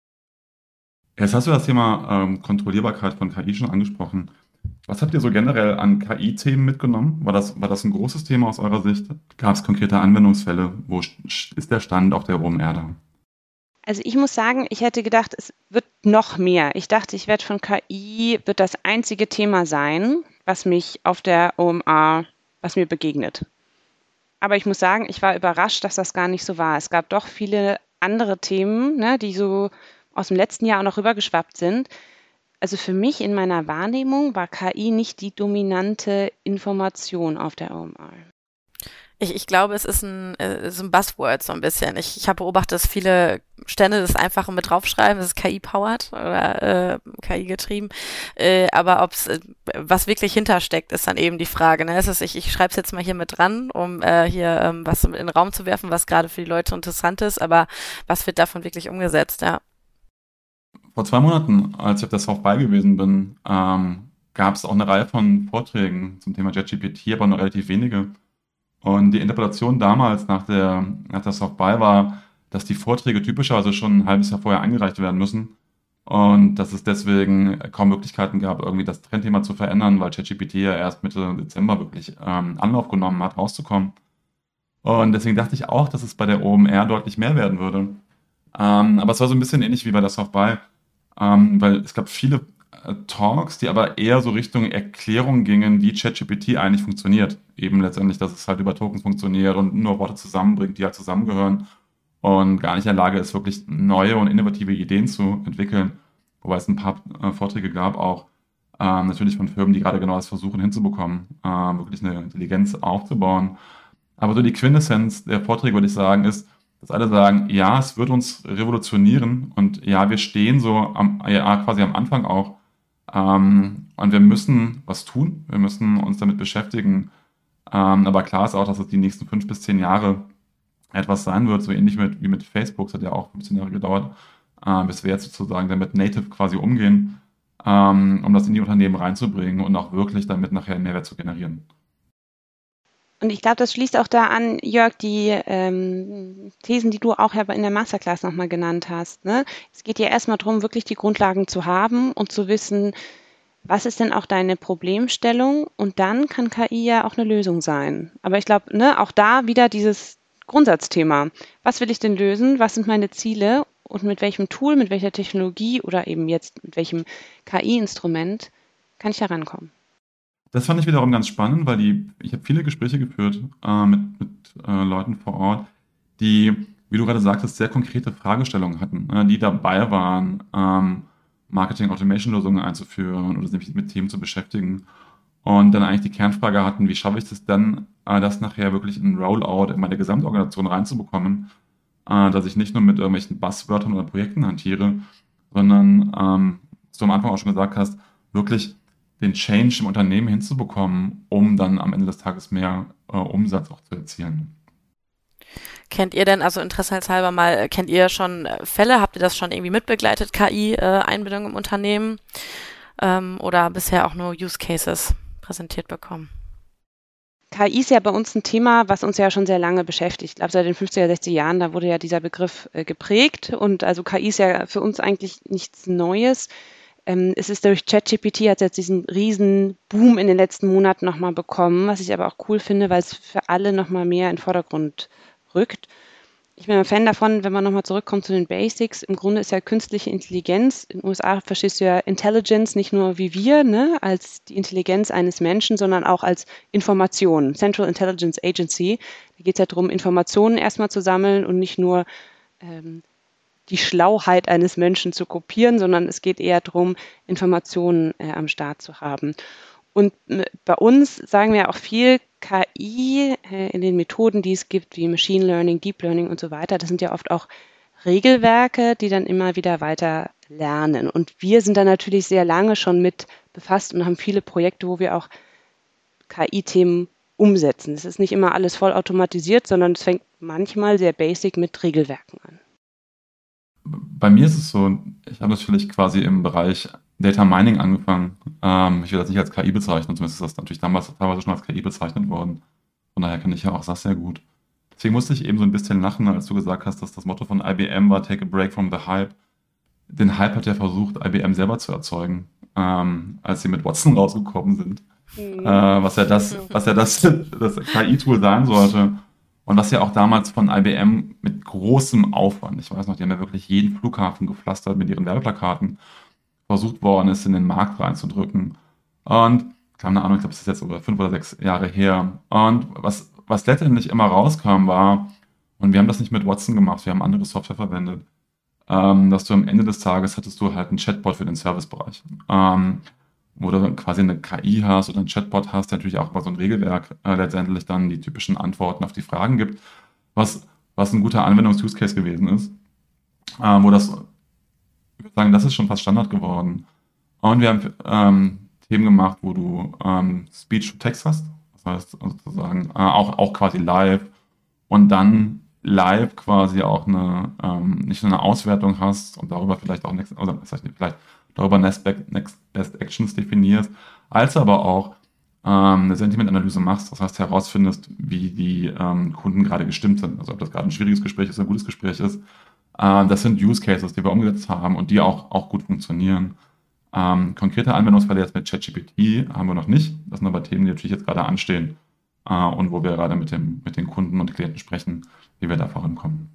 Jetzt hast du das Thema ähm, Kontrollierbarkeit von K I schon angesprochen. Was habt ihr so generell an K I-Themen mitgenommen? War das, war das ein großes Thema aus eurer Sicht? Gab es konkrete Anwendungsfälle? Wo st- ist der Stand auf der O M R da? Also ich muss sagen, ich hätte gedacht, es wird noch mehr. Ich dachte, ich werde von K I, wird das einzige Thema sein, was mich auf der O M R, was mir begegnet. Aber ich muss sagen, ich war überrascht, dass das gar nicht so war. Es gab doch viele andere Themen, ne, die so aus dem letzten Jahr auch noch rübergeschwappt sind. Also für mich in meiner Wahrnehmung war K I nicht die dominante Information auf der O M R. Ich, ich glaube, es ist ein, äh, so ein Buzzword so ein bisschen. Ich, ich habe beobachtet, dass viele Stände das einfach mit draufschreiben, das ist K I-powered oder äh, K I-getrieben. Äh, aber ob's, äh, was wirklich hintersteckt, ist dann eben die Frage. Ne? Es ist, ich ich schreibe es jetzt mal hier mit dran, um äh, hier ähm, was in den Raum zu werfen, was gerade für die Leute interessant ist. Aber was wird davon wirklich umgesetzt? Ja. Vor zwei Monaten, als ich auf der South by gewesen bin, ähm, gab es auch eine Reihe von Vorträgen zum Thema ChatGPT, aber nur relativ wenige. Und die Interpretation damals nach der, nach der South by war, dass die Vorträge typischerweise schon ein halbes Jahr vorher eingereicht werden müssen und dass es deswegen kaum Möglichkeiten gab, irgendwie das Trendthema zu verändern, weil ChatGPT ja erst Mitte Dezember wirklich ähm, Anlauf genommen hat, rauszukommen. Und deswegen dachte ich auch, dass es bei der O M R deutlich mehr werden würde. Ähm, aber es war so ein bisschen ähnlich wie bei der South by, ähm, weil es gab viele äh, Talks, die aber eher so Richtung Erklärung gingen, wie ChatGPT eigentlich funktioniert. Eben letztendlich, dass es halt über Tokens funktioniert und nur Worte zusammenbringt, die halt zusammengehören und gar nicht in der Lage ist, wirklich neue und innovative Ideen zu entwickeln. Wobei es ein paar äh, Vorträge gab, auch ähm, natürlich von Firmen, die gerade genau das versuchen hinzubekommen, äh, wirklich eine Intelligenz aufzubauen. Aber so die Quintessenz der Vorträge, würde ich sagen, ist, dass alle sagen, ja, es wird uns revolutionieren und ja, wir stehen so am, ja, quasi am Anfang auch. Ähm, und wir müssen was tun, wir müssen uns damit beschäftigen. Ähm, aber klar ist auch, dass es die nächsten fünf bis zehn Jahre etwas sein wird, so ähnlich mit, wie mit Facebook. Es hat ja auch fünfzehn Jahre gedauert, äh, bis wir jetzt sozusagen damit native quasi umgehen, ähm, um das in die Unternehmen reinzubringen und auch wirklich damit nachher einen Mehrwert zu generieren. Und ich glaube, das schließt auch da an, Jörg, die ähm, Thesen, die du auch ja in der Masterclass nochmal genannt hast. Ne? Es geht ja erstmal darum, wirklich die Grundlagen zu haben und zu wissen, was ist denn auch deine Problemstellung? Und dann kann K I ja auch eine Lösung sein. Aber ich glaube, ne, auch da wieder dieses Grundsatzthema. Was will ich denn lösen? Was sind meine Ziele? Und mit welchem Tool, mit welcher Technologie oder eben jetzt mit welchem K I-Instrument kann ich da rankommen? Das fand ich wiederum ganz spannend, weil die, ich habe viele Gespräche geführt äh, mit, mit äh, Leuten vor Ort, die, wie du gerade sagtest, sehr konkrete Fragestellungen hatten, äh, die dabei waren, ähm, Marketing-Automation-Lösungen einzuführen oder sich mit Themen zu beschäftigen. Und dann eigentlich die Kernfrage hatten, wie schaffe ich das denn, äh, das nachher wirklich in Rollout in meine Gesamtorganisation reinzubekommen, äh, dass ich nicht nur mit irgendwelchen Buzzwörtern oder Projekten hantiere, sondern, ähm, was du am Anfang auch schon gesagt hast, wirklich den Change im Unternehmen hinzubekommen, um dann am Ende des Tages mehr äh, Umsatz auch zu erzielen. Kennt ihr denn, also interessenshalber mal, äh, kennt ihr schon äh, Fälle? Habt ihr das schon irgendwie mitbegleitet, K I-Einbindung im Unternehmen? Ähm, oder bisher auch nur Use Cases präsentiert bekommen? K I ist ja bei uns ein Thema, was uns ja schon sehr lange beschäftigt. Ich glaube, seit den fünfziger, sechziger Jahren, da wurde ja dieser Begriff äh, geprägt. Und also K I ist ja für uns eigentlich nichts Neues. Ähm, es ist durch ChatGPT hat es jetzt diesen riesen Boom in den letzten Monaten nochmal bekommen, was ich aber auch cool finde, weil es für alle nochmal mehr in den Vordergrund rückt. Ich bin ein Fan davon, wenn man nochmal zurückkommt zu den Basics. Im Grunde ist ja künstliche Intelligenz, in den U S A verstehst du ja Intelligence nicht nur wie wir, ne, als die Intelligenz eines Menschen, sondern auch als Information. Central Intelligence Agency. Da geht es ja darum, Informationen erstmal zu sammeln und nicht nur ähm, die Schlauheit eines Menschen zu kopieren, sondern es geht eher darum, Informationen äh, am Start zu haben. Und äh, bei uns sagen wir auch viel, K I äh, in den Methoden, die es gibt, wie Machine Learning, Deep Learning und so weiter, das sind ja oft auch Regelwerke, die dann immer wieder weiter lernen. Und wir sind da natürlich sehr lange schon mit befasst und haben viele Projekte, wo wir auch K I-Themen umsetzen. Es ist nicht immer alles vollautomatisiert, sondern es fängt manchmal sehr basic mit Regelwerken an. Bei mir ist es so, ich habe natürlich quasi im Bereich Data Mining angefangen. Ähm, ich will das nicht als K I bezeichnen, zumindest ist das natürlich damals teilweise schon als K I bezeichnet worden. Von daher kenne ich ja auch S A S sehr gut. Deswegen musste ich eben so ein bisschen lachen, als du gesagt hast, dass das Motto von I B M war, take a break from the hype. Den Hype hat ja versucht, I B M selber zu erzeugen, ähm, als sie mit Watson rausgekommen sind. Mhm. Äh, was ja das, was ja das, das K I-Tool sein sollte. Und was ja auch damals von I B M mit großem Aufwand, ich weiß noch, die haben ja wirklich jeden Flughafen gepflastert mit ihren Werbeplakaten, versucht worden ist, in den Markt reinzudrücken. Und, keine Ahnung, ich glaube, es ist jetzt über fünf oder sechs Jahre her. Und was, was letztendlich immer rauskam, war, und wir haben das nicht mit Watson gemacht, wir haben andere Software verwendet, ähm, dass du am Ende des Tages hattest du halt einen Chatbot für den Servicebereich. Ähm, wo du quasi eine K I hast oder einen Chatbot hast, der natürlich auch über so ein Regelwerk äh, letztendlich dann die typischen Antworten auf die Fragen gibt, was, was ein guter Anwendungs-Use-Case gewesen ist, äh, wo das, ich würde sagen, das ist schon fast Standard geworden. Und wir haben ähm, Themen gemacht, wo du ähm, Speech-to-Text hast, das heißt sozusagen äh, auch, auch quasi live und dann live quasi auch eine, ähm, nicht nur eine Auswertung hast und darüber vielleicht auch next, oder das heißt nicht, vielleicht darüber Next Best Actions definierst, als aber auch ähm, eine Sentiment-Analyse machst, das heißt herausfindest, wie die ähm, Kunden gerade gestimmt sind, also ob das gerade ein schwieriges Gespräch ist oder ein gutes Gespräch ist. Äh, das sind Use Cases, die wir umgesetzt haben und die auch, auch gut funktionieren. Ähm, konkrete Anwendungsfälle jetzt mit ChatGPT haben wir noch nicht. Das sind aber Themen, die natürlich jetzt gerade anstehen äh, und wo wir gerade mit, dem, mit den Kunden und Klienten sprechen, wie wir da vorankommen.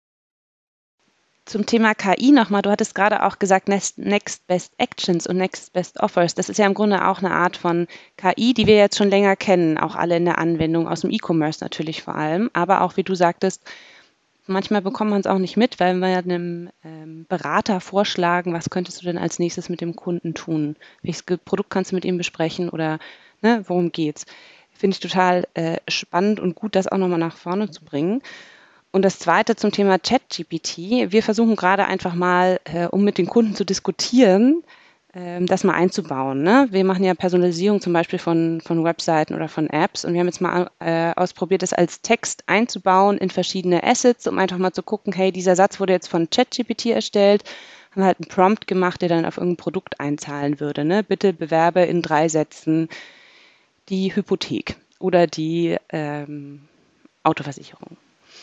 Zum Thema K I nochmal, du hattest gerade auch gesagt, Next, Next Best Actions und Next Best Offers. Das ist ja im Grunde auch eine Art von K I, die wir jetzt schon länger kennen, auch alle in der Anwendung, aus dem E-Commerce natürlich vor allem. Aber auch, wie du sagtest, manchmal bekommt man es auch nicht mit, weil wir einem ähm, Berater vorschlagen, was könntest du denn als nächstes mit dem Kunden tun? Welches Produkt kannst du mit ihm besprechen oder ne, worum geht's? Finde ich total äh, spannend und gut, das auch nochmal nach vorne zu bringen. Und das Zweite zum Thema ChatGPT. Wir versuchen gerade einfach mal, äh, um mit den Kunden zu diskutieren, äh, das mal einzubauen. Ne? Wir machen ja Personalisierung zum Beispiel von, von Webseiten oder von Apps. Und wir haben jetzt mal äh, ausprobiert, das als Text einzubauen in verschiedene Assets, um einfach mal zu gucken, hey, dieser Satz wurde jetzt von ChatGPT erstellt. Haben wir halt einen Prompt gemacht, der dann auf irgendein Produkt einzahlen würde. Ne? Bitte bewerbe in drei Sätzen die Hypothek. oder die ähm, Autoversicherung.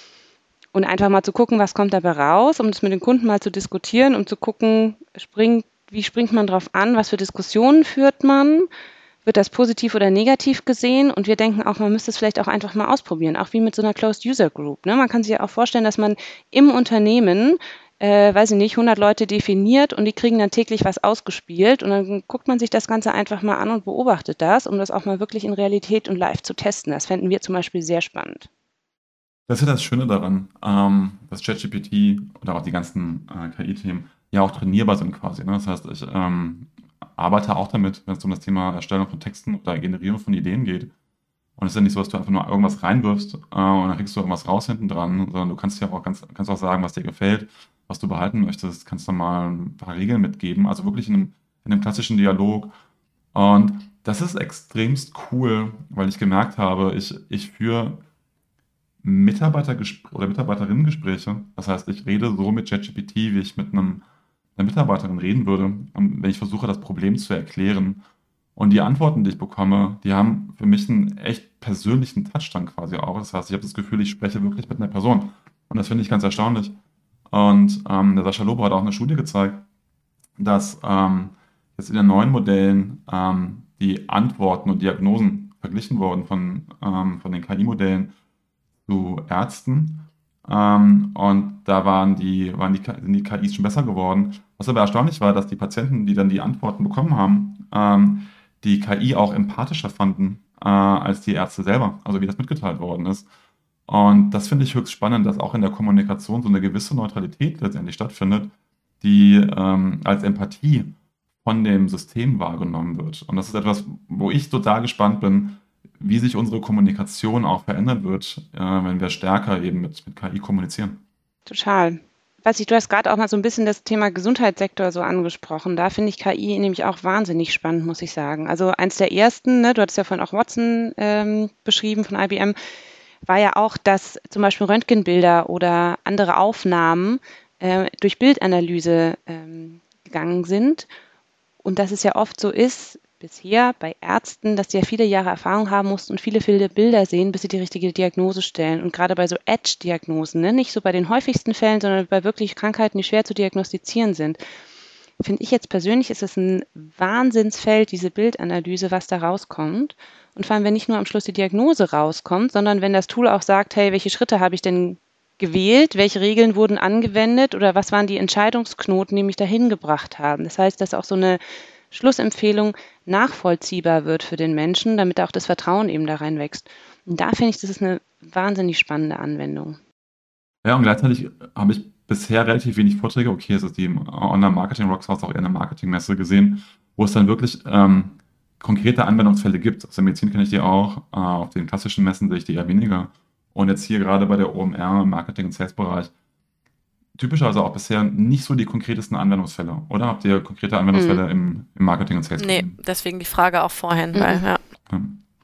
Und einfach mal zu gucken, was kommt dabei raus, um das mit den Kunden mal zu diskutieren, um zu gucken, springt, wie springt man drauf an, was für Diskussionen führt man, wird das positiv oder negativ gesehen? Und wir denken auch, man müsste es vielleicht auch einfach mal ausprobieren, auch wie mit so einer Closed User Group. Ne? Man kann sich ja auch vorstellen, dass man im Unternehmen, äh, weiß ich nicht, hundert Leute definiert und die kriegen dann täglich was ausgespielt und dann guckt man sich das Ganze einfach mal an und beobachtet das, um das auch mal wirklich in Realität und live zu testen. Das fänden wir zum Beispiel sehr spannend. Das ist ja das Schöne daran, ähm, dass ChatGPT oder auch die ganzen äh, K I-Themen ja auch trainierbar sind quasi. Ne? Das heißt, ich ähm, arbeite auch damit, wenn es um das Thema Erstellung von Texten oder Generierung von Ideen geht. Und es ist ja nicht so, dass du einfach nur irgendwas reinwirfst äh, und dann kriegst du irgendwas raus hinten dran, sondern du kannst ja auch ganz, kannst auch sagen, was dir gefällt, was du behalten möchtest, kannst du mal ein paar Regeln mitgeben, also wirklich in einem, in einem klassischen Dialog. Und das ist extremst cool, weil ich gemerkt habe, ich, ich führe Mitarbeitergespr oder Mitarbeiterinnengespräche. Das heißt, ich rede so mit ChatGPT, wie ich mit einem, einer Mitarbeiterin reden würde, ähm, wenn ich versuche, das Problem zu erklären. Und die Antworten, die ich bekomme, die haben für mich einen echt persönlichen Touch dann quasi auch. Das heißt, ich habe das Gefühl, ich spreche wirklich mit einer Person. Und das finde ich ganz erstaunlich. Und ähm, der Sascha Lobo hat auch eine Studie gezeigt, dass ähm, jetzt in den neuen Modellen ähm, die Antworten und Diagnosen verglichen wurden von, ähm, von den K I-Modellen zu Ärzten. Ähm, und da waren die, waren die, sind die K Is schon besser geworden. Was aber erstaunlich war, dass die Patienten, die dann die Antworten bekommen haben, ähm, die K I auch empathischer fanden äh, als die Ärzte selber, also wie das mitgeteilt worden ist. Und das finde ich höchst spannend, dass auch in der Kommunikation so eine gewisse Neutralität letztendlich stattfindet, die ähm, als Empathie von dem System wahrgenommen wird. Und das ist etwas, wo ich total gespannt bin, wie sich unsere Kommunikation auch verändern wird, äh, wenn wir stärker eben mit, mit K I kommunizieren. Total. Weiß ich, du hast gerade auch mal so ein bisschen das Thema Gesundheitssektor so angesprochen. Da finde ich K I nämlich auch wahnsinnig spannend, muss ich sagen. Also eins der ersten, ne, du hattest ja vorhin auch Watson ähm, beschrieben von I B M, war ja auch, dass zum Beispiel Röntgenbilder oder andere Aufnahmen äh, durch Bildanalyse ähm, gegangen sind. Und dass es ja oft so ist, bisher bei Ärzten, dass die ja viele Jahre Erfahrung haben mussten und viele, viele Bilder sehen, bis sie die richtige Diagnose stellen. Und gerade bei so Edge-Diagnosen, ne, nicht so bei den häufigsten Fällen, sondern bei wirklich Krankheiten, die schwer zu diagnostizieren sind, finde ich jetzt persönlich, ist es ein Wahnsinnsfeld, diese Bildanalyse, was da rauskommt. Und vor allem, wenn nicht nur am Schluss die Diagnose rauskommt, sondern wenn das Tool auch sagt, hey, welche Schritte habe ich denn gewählt, welche Regeln wurden angewendet oder was waren die Entscheidungsknoten, die mich dahin gebracht haben. Das heißt, dass auch so eine Schlussempfehlung nachvollziehbar wird für den Menschen, damit auch das Vertrauen eben da rein wächst. Und da finde ich, das ist eine wahnsinnig spannende Anwendung. Ja, und gleichzeitig habe ich bisher relativ wenig Vorträge, okay, es ist die Online-Marketing-Rockstars auch eher eine Marketingmesse gesehen, wo es dann wirklich ähm, konkrete Anwendungsfälle gibt. Aus der Medizin kenne ich die auch, äh, auf den klassischen Messen sehe ich die eher weniger. Und jetzt hier gerade bei der O M R im Marketing- und Sales-Bereich typischerweise auch bisher nicht so die konkretesten Anwendungsfälle, oder? Habt ihr konkrete Anwendungsfälle Mhm. im, im Marketing und Sales? Nee, deswegen die Frage auch vorhin, Mhm. weil, ja. Ja.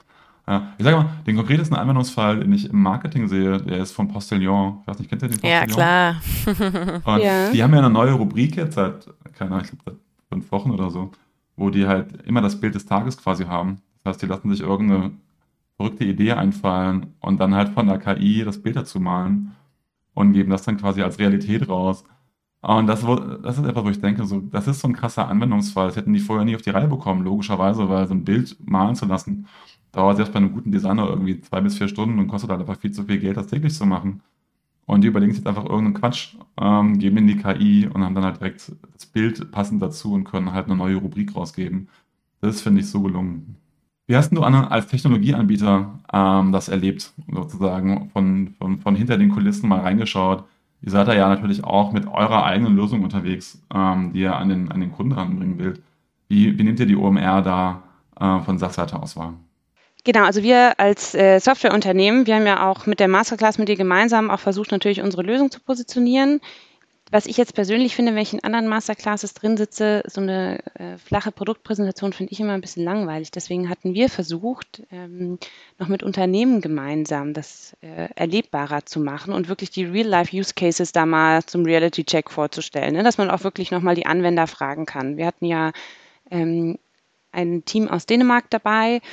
Ja, ich sage mal, den konkretesten Anwendungsfall, den ich im Marketing sehe, der ist von Postillon. Ich weiß nicht, kennt ihr den Postillon? Ja, klar. Und Ja. die haben ja eine neue Rubrik jetzt seit, keine Ahnung, ich glaube seit fünf Wochen oder so, wo die halt immer das Bild des Tages quasi haben. Das heißt, die lassen sich irgendeine verrückte Idee einfallen und dann halt von der K I das Bild dazu malen und geben das dann quasi als Realität raus. Und das, wo- das ist etwas, wo ich denke, so, das ist so ein krasser Anwendungsfall. Das hätten die vorher nie auf die Reihe bekommen, logischerweise, weil so ein Bild malen zu lassen, dauert selbst bei einem guten Designer irgendwie zwei bis vier Stunden und kostet halt einfach viel zu viel Geld, das täglich zu machen. Und die überlegen sich jetzt einfach irgendeinen Quatsch, ähm, geben in die K I und haben dann halt direkt das Bild passend dazu und können halt eine neue Rubrik rausgeben. Das finde ich so gelungen. Wie hast denn du, Anne, als Technologieanbieter ähm, das erlebt, sozusagen von, von, von hinter den Kulissen mal reingeschaut? Ihr seid da ja natürlich auch mit eurer eigenen Lösung unterwegs, ähm, die ihr an den, an den Kunden ranbringen wollt. Wie, wie nehmt ihr die O M R da äh, von Sachseite aus wahr? Genau, also wir als äh, Softwareunternehmen, wir haben ja auch mit der Masterclass mit dir gemeinsam auch versucht, natürlich unsere Lösung zu positionieren. Was ich jetzt persönlich finde, wenn ich in anderen Masterclasses drin sitze, so eine äh, flache Produktpräsentation finde ich immer ein bisschen langweilig. Deswegen hatten wir versucht, ähm, noch mit Unternehmen gemeinsam das äh, erlebbarer zu machen und wirklich die Real-Life-Use-Cases da mal zum Reality-Check vorzustellen, ne? Dass man auch wirklich nochmal die Anwender fragen kann. Wir hatten ja ähm, ein Team aus Dänemark dabei,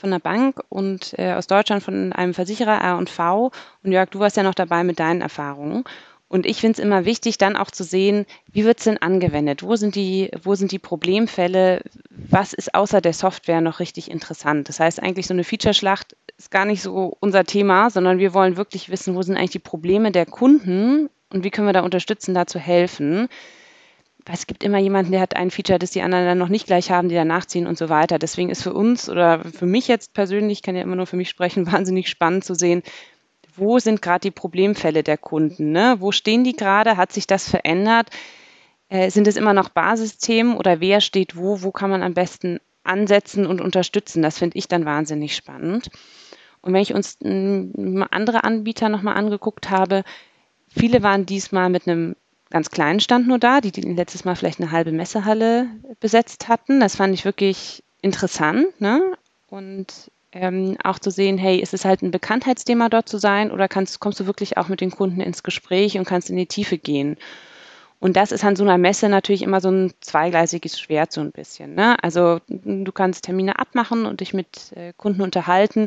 von einer Bank und äh, aus Deutschland von einem Versicherer R und V. Und Jörg, du warst ja noch dabei mit deinen Erfahrungen. Und ich finde es immer wichtig, dann auch zu sehen, wie wird es denn angewendet? Wo sind die, wo sind die Problemfälle? Was ist außer der Software noch richtig interessant? Das heißt eigentlich, so eine Featureschlacht ist gar nicht so unser Thema, sondern wir wollen wirklich wissen, wo sind eigentlich die Probleme der Kunden und wie können wir da unterstützen, da zu helfen. Weil es gibt immer jemanden, der hat ein Feature, das die anderen dann noch nicht gleich haben, die dann nachziehen und so weiter. Deswegen ist für uns oder für mich jetzt persönlich, ich kann ja immer nur für mich sprechen, wahnsinnig spannend zu sehen, wo sind gerade die Problemfälle der Kunden? Ne? Wo stehen die gerade? Hat sich das verändert? Äh, sind es immer noch Basisthemen oder wer steht wo? Wo kann man am besten ansetzen und unterstützen? Das finde ich dann wahnsinnig spannend. Und wenn ich uns m, andere Anbieter nochmal angeguckt habe, viele waren diesmal mit einem ganz kleinen Stand nur da, die, die letztes Mal vielleicht eine halbe Messehalle besetzt hatten. Das fand ich wirklich interessant. Ne? Und Ähm, auch zu sehen, hey, ist es halt ein Bekanntheitsthema dort zu sein oder kannst, kommst du wirklich auch mit den Kunden ins Gespräch und kannst in die Tiefe gehen? Und das ist an so einer Messe natürlich immer so ein zweigleisiges Schwert so ein bisschen. Ne? Also du kannst Termine abmachen und dich mit äh, Kunden unterhalten.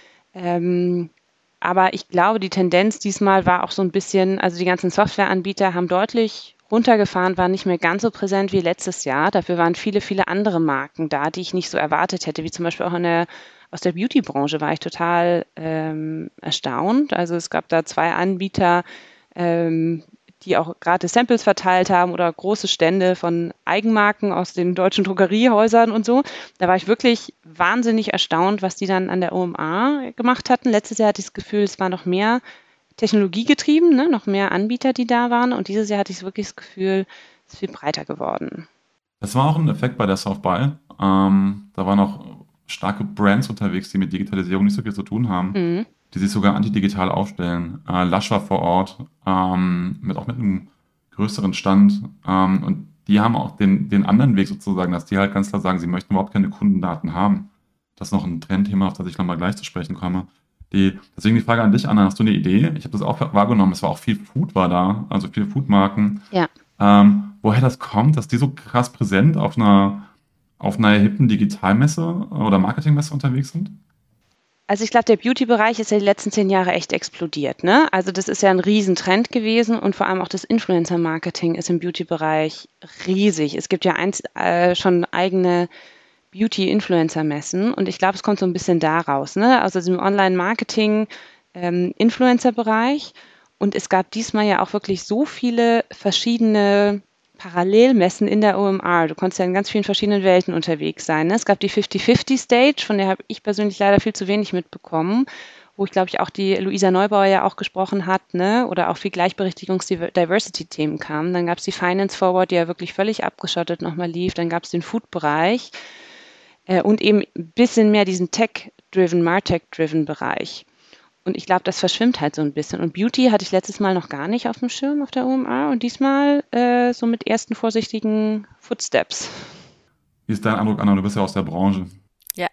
Ähm, aber ich glaube, die Tendenz diesmal war auch so ein bisschen, also die ganzen Softwareanbieter haben deutlich runtergefahren, waren nicht mehr ganz so präsent wie letztes Jahr. Dafür waren viele, viele andere Marken da, die ich nicht so erwartet hätte, wie zum Beispiel auch in der Aus der Beauty-Branche war ich total ähm, erstaunt. Also es gab da zwei Anbieter, ähm, die auch gratis Samples verteilt haben oder große Stände von Eigenmarken aus den deutschen Drogeriehäusern und so. Da war ich wirklich wahnsinnig erstaunt, was die dann an der O M A gemacht hatten. Letztes Jahr hatte ich das Gefühl, es war noch mehr technologiegetrieben, ne? Noch mehr Anbieter, die da waren. Und dieses Jahr hatte ich wirklich das Gefühl, es ist viel breiter geworden. Das war auch ein Effekt bei der South by. Ähm, da waren auch starke Brands unterwegs, die mit Digitalisierung nicht so viel zu tun haben, mhm. die sich sogar antidigital aufstellen. Äh, Lush war vor Ort, ähm, mit, auch mit einem größeren Stand. Ähm, und die haben auch den, den anderen Weg sozusagen, dass die halt ganz klar sagen, sie möchten überhaupt keine Kundendaten haben. Das ist noch ein Trendthema, auf das ich nochmal gleich zu sprechen komme. Die, deswegen die Frage an dich, Anna, hast du eine Idee? Ich habe das auch wahrgenommen, es war auch viel Food war da, also viele Foodmarken. Ja. Ähm, woher das kommt, dass die so krass präsent auf einer auf einer hippen Digitalmesse oder Marketingmesse unterwegs sind? Also ich glaube, der Beauty-Bereich ist ja die letzten zehn Jahre echt explodiert. Ne? Also das ist ja ein Riesentrend gewesen und vor allem auch das Influencer-Marketing ist im Beauty-Bereich riesig. Es gibt ja eins, äh, schon eigene Beauty-Influencer-Messen und ich glaube, es kommt so ein bisschen daraus, ne? Also im Online-Marketing, ähm, Influencer-Bereich und es gab diesmal ja auch wirklich so viele verschiedene Parallelmessen in der O M R. Du konntest ja in ganz vielen verschiedenen Welten unterwegs sein. Ne? Es gab die fifty fifty Stage, von der habe ich persönlich leider viel zu wenig mitbekommen, wo ich glaube ich auch die Luisa Neubauer ja auch gesprochen hat, ne? Oder auch viel Gleichberechtigungs-Diversity-Themen kamen. Dann gab es die Finance Forward, die ja wirklich völlig abgeschottet nochmal lief. Dann gab es den Food-Bereich äh, und eben ein bisschen mehr diesen Tech-driven, Martech-driven Bereich. Und ich glaube, das verschwimmt halt so ein bisschen. Und Beauty hatte ich letztes Mal noch gar nicht auf dem Schirm auf der O M R und diesmal äh, so mit ersten vorsichtigen Footsteps. Wie ist dein Eindruck, Anna? Du bist ja aus der Branche. Ja,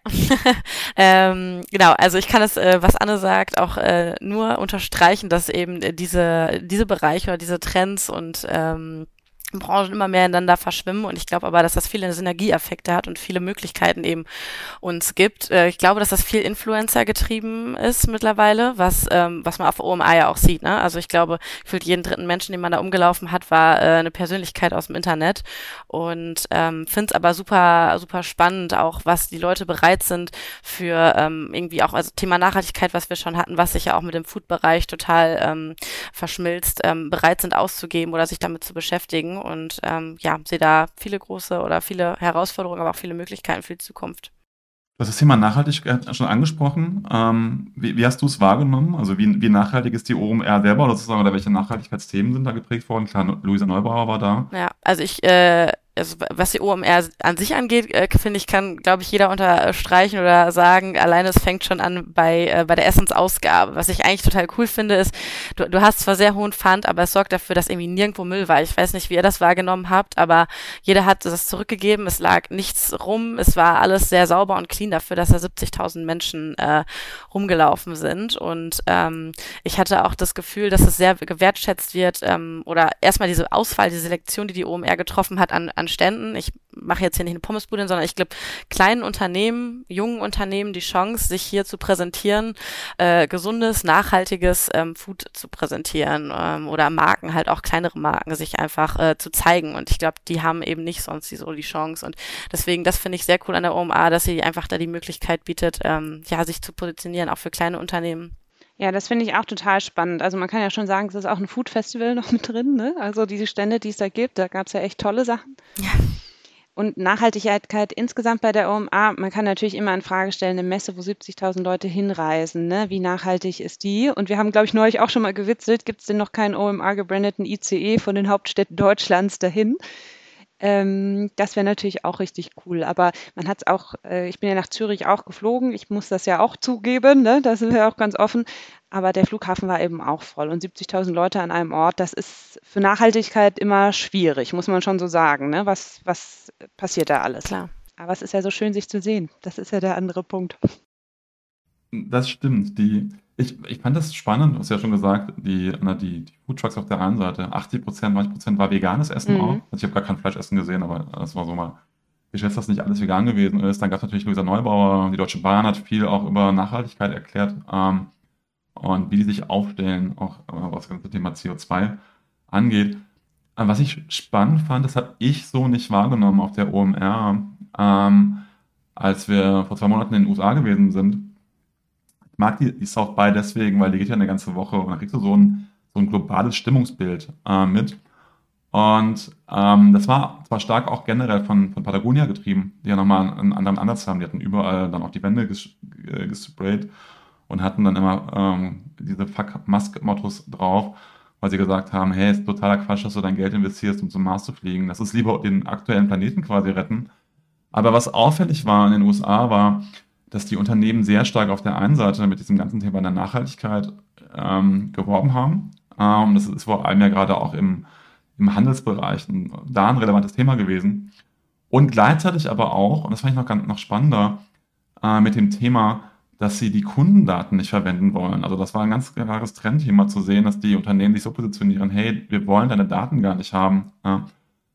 ähm, genau, also ich kann es, äh, was Anne sagt, auch äh, nur unterstreichen, dass eben äh, diese, diese Bereiche oder diese Trends und ähm, Branchen immer mehr ineinander verschwimmen und ich glaube aber, dass das viele Synergieeffekte hat und viele Möglichkeiten eben uns gibt. Äh, ich glaube, dass das viel Influencer getrieben ist mittlerweile, was ähm, was man auf O M A ja auch sieht. Ne? Also ich glaube, gefühlt jeden dritten Menschen, den man da umgelaufen hat, war äh, eine Persönlichkeit aus dem Internet und ähm, finde es aber super super spannend, auch was die Leute bereit sind für ähm, irgendwie auch, also Thema Nachhaltigkeit, was wir schon hatten, was sich ja auch mit dem Food-Bereich total ähm, verschmilzt, ähm, bereit sind auszugeben oder sich damit zu beschäftigen. Und ähm, ja, sehe da viele große oder viele Herausforderungen, aber auch viele Möglichkeiten für die Zukunft. Du hast das Thema Nachhaltigkeit schon angesprochen. Ähm, wie, wie hast du es wahrgenommen? Also wie, wie nachhaltig ist die O M R selber oder sozusagen, oder welche Nachhaltigkeitsthemen sind da geprägt worden? Klar, Luisa Neubauer war da. Ja, also ich, äh, also was die O M R an sich angeht, äh, finde ich, kann, glaube ich, jeder unterstreichen oder sagen, alleine es fängt schon an bei äh, bei der Essensausgabe. Was ich eigentlich total cool finde, ist, du, du hast zwar sehr hohen Pfand, aber es sorgt dafür, dass irgendwie nirgendwo Müll war. Ich weiß nicht, wie ihr das wahrgenommen habt, aber jeder hat das zurückgegeben, es lag nichts rum, es war alles sehr sauber und clean dafür, dass da siebzigtausend Menschen äh, rumgelaufen sind und ähm, ich hatte auch das Gefühl, dass es sehr gewertschätzt wird ähm, oder erstmal diese Auswahl, die Selektion, die die O M R getroffen hat an an Ständen, ich mache jetzt hier nicht eine Pommesbude, sondern ich glaube, kleinen Unternehmen, jungen Unternehmen die Chance, sich hier zu präsentieren, äh, gesundes, nachhaltiges ähm, Food zu präsentieren ähm, oder Marken, halt auch kleinere Marken, sich einfach äh, zu zeigen. Und ich glaube, die haben eben nicht sonst die, so die Chance. Und deswegen, das finde ich sehr cool an der O M A, dass sie einfach da die Möglichkeit bietet, ähm, ja, sich zu positionieren, auch für kleine Unternehmen. Ja, das finde ich auch total spannend. Also man kann ja schon sagen, es ist auch ein Food-Festival noch mit drin, ne? Also diese Stände, die es da gibt, da gab es ja echt tolle Sachen. Ja. Und Nachhaltigkeit insgesamt bei der O M A, man kann natürlich immer in Frage stellen, eine Messe, wo siebzigtausend Leute hinreisen, ne? Wie nachhaltig ist die? Und wir haben, glaube ich, neulich auch schon mal gewitzelt, gibt es denn noch keinen O M A-gebrandeten I C E von den Hauptstädten Deutschlands dahin? Ähm, das wäre natürlich auch richtig cool. Aber man hat es auch, äh, ich bin ja nach Zürich auch geflogen, ich muss das ja auch zugeben, ne? Da sind wir auch ganz offen. Aber der Flughafen war eben auch voll und siebzigtausend Leute an einem Ort, das ist für Nachhaltigkeit immer schwierig, muss man schon so sagen, ne? Was, was passiert da alles? Klar. Aber es ist ja so schön, sich zu sehen. Das ist ja der andere Punkt. Das stimmt. Die, ich, ich fand das spannend, du hast ja schon gesagt, die, na, die, die Foodtrucks auf der einen Seite, achtzig Prozent, neunzig Prozent war veganes Essen Mhm. auch. Also ich habe gar kein Fleischessen gesehen, aber das war so mal geschätzt, dass nicht alles vegan gewesen ist. Dann gab es natürlich Luisa Neubauer, die Deutsche Bahn hat viel auch über Nachhaltigkeit erklärt ähm, und wie die sich aufstellen, auch äh, was das ganze Thema C O zwei angeht. Äh, Was ich spannend fand, das habe ich so nicht wahrgenommen auf der O M R, ähm, als wir vor zwei Monaten in den U S A gewesen sind. Ich mag die, die South by deswegen, weil die geht ja eine ganze Woche und dann kriegst du so ein, so ein globales Stimmungsbild äh, mit. Und ähm, das war zwar stark auch generell von, von Patagonia getrieben, die ja nochmal einen anderen Ansatz haben. Die hatten überall dann auch die Wände ges äh, gesprayt und hatten dann immer ähm, diese Fuck-Musk-Mottos drauf, weil sie gesagt haben, hey, es ist totaler Quatsch, dass du dein Geld investierst, um zum Mars zu fliegen. Lass uns lieber den aktuellen Planeten quasi retten. Aber was auffällig war in den U S A, war, dass die Unternehmen sehr stark auf der einen Seite mit diesem ganzen Thema der Nachhaltigkeit ähm, geworben haben. Ähm, das ist vor allem ja gerade auch im, im Handelsbereich ein, da ein relevantes Thema gewesen. Und gleichzeitig aber auch, und das fand ich noch, ganz, noch spannender, äh, mit dem Thema, dass sie die Kundendaten nicht verwenden wollen. Also das war ein ganz klares Trendthema zu sehen, dass die Unternehmen sich so positionieren, hey, wir wollen deine Daten gar nicht haben. Ja?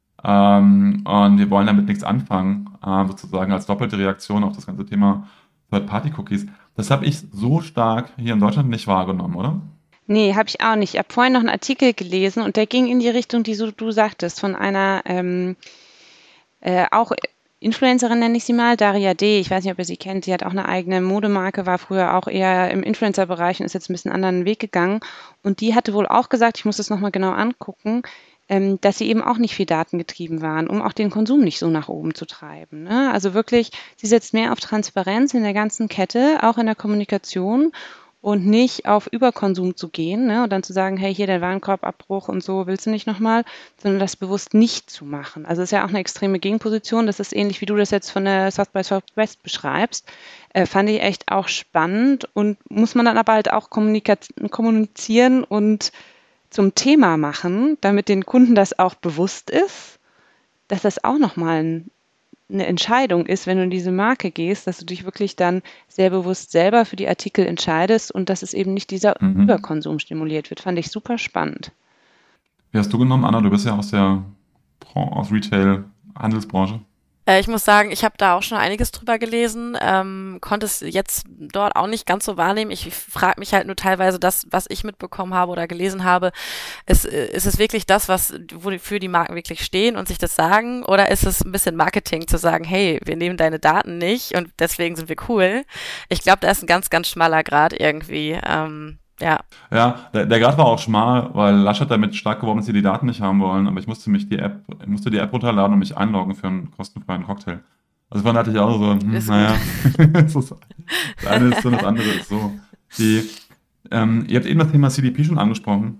Ähm, und wir wollen damit nichts anfangen, äh, sozusagen als doppelte Reaktion auf das ganze Thema Third-Party-Cookies. Das habe ich so stark hier in Deutschland nicht wahrgenommen, oder? Nee, habe ich auch nicht. Ich habe vorhin noch einen Artikel gelesen und der ging in die Richtung, die so du sagtest, von einer ähm, äh, auch Influencerin nenne ich sie mal, Daria D. Ich weiß nicht, ob ihr sie kennt. Sie hat auch eine eigene Modemarke, war früher auch eher im Influencer-Bereich und ist jetzt ein bisschen einen anderen Weg gegangen. Und die hatte wohl auch gesagt, ich muss das nochmal genau angucken, ähm, dass sie eben auch nicht viel datengetrieben waren, um auch den Konsum nicht so nach oben zu treiben. Ne? Also wirklich, sie setzt mehr auf Transparenz in der ganzen Kette, auch in der Kommunikation und nicht auf Überkonsum zu gehen, ne? Und dann zu sagen, hey, hier der Warenkorbabbruch und so, willst du nicht nochmal, sondern das bewusst nicht zu machen. Also es ist ja auch eine extreme Gegenposition, das ist ähnlich, wie du das jetzt von der South by Southwest beschreibst, äh, fand ich echt auch spannend und muss man dann aber halt auch kommunika- kommunizieren und zum Thema machen, damit den Kunden das auch bewusst ist, dass das auch nochmal ein eine Entscheidung ist, wenn du in diese Marke gehst, dass du dich wirklich dann sehr bewusst selber für die Artikel entscheidest und dass es eben nicht dieser Mhm. Überkonsum stimuliert wird. Fand ich super spannend. Wie hast du genommen, Anna? Du bist ja aus der Bran- aus Retail, Handelsbranche. Äh, ich muss sagen, ich habe da auch schon einiges drüber gelesen, ähm, konnte es jetzt dort auch nicht ganz so wahrnehmen. Ich frage mich halt nur teilweise, das, was ich mitbekommen habe oder gelesen habe, ist, ist es wirklich das, was wofür die Marken wirklich stehen und sich das sagen? Oder ist es ein bisschen Marketing zu sagen, hey, wir nehmen deine Daten nicht und deswegen sind wir cool? Ich glaube, da ist ein ganz, ganz schmaler Grad irgendwie. Ähm, ja. Ja, der, der Grad war auch schmal, weil Laschet damit stark geworden ist, dass sie die Daten nicht haben wollen. Aber ich musste mich die App, ich musste die App runterladen und mich einloggen für einen kostenfreien Cocktail. Also von hatte ich auch so, hm, Ist naja, das, ist, das eine ist so, das andere ist so. Die, ähm, ihr habt eben das Thema C D P schon angesprochen.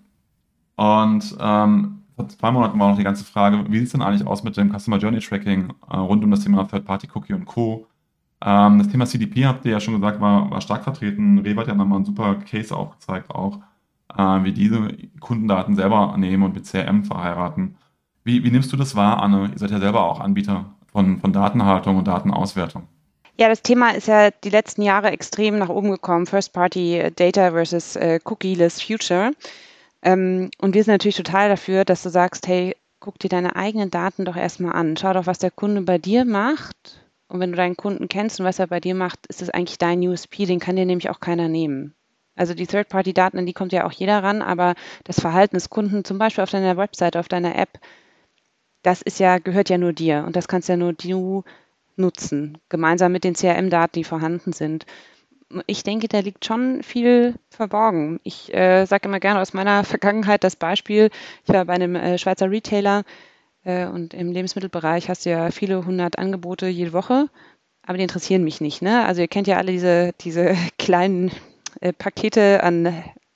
Und ähm, vor zwei Monaten war noch die ganze Frage, wie sieht es denn eigentlich aus mit dem Customer Journey Tracking äh, rund um das Thema Third-Party-Cookie und Co. Ähm, das Thema C D P, habt ihr ja schon gesagt, war, war stark vertreten. Rewe hat ja nochmal einen super Case aufgezeigt, auch äh, wie diese Kundendaten selber nehmen und mit C R M verheiraten. Wie, wie nimmst du das wahr, Anne? Ihr seid ja selber auch Anbieter von, von Datenhaltung und Datenauswertung. Ja, das Thema ist ja die letzten Jahre extrem nach oben gekommen. First-Party Data versus äh, Cookie-less Future. Ähm, und wir sind natürlich total dafür, dass du sagst, hey, guck dir deine eigenen Daten doch erstmal an. Schau doch, was der Kunde bei dir macht. Und wenn du deinen Kunden kennst und was er bei dir macht, ist das eigentlich dein U S P, den kann dir nämlich auch keiner nehmen. Also die Third-Party-Daten, an die kommt ja auch jeder ran, aber das Verhalten des Kunden, zum Beispiel auf deiner Website, auf deiner App, das ist ja, gehört ja nur dir und das kannst ja nur du nutzen, gemeinsam mit den C R M-Daten, die vorhanden sind. Ich denke, da liegt schon viel verborgen. Ich äh, sage immer gerne aus meiner Vergangenheit das Beispiel, ich war bei einem äh, Schweizer Retailer äh, und im Lebensmittelbereich hast du ja viele hundert Angebote jede Woche, aber die interessieren mich nicht. Ne? Also ihr kennt ja alle diese, diese kleinen äh, Pakete an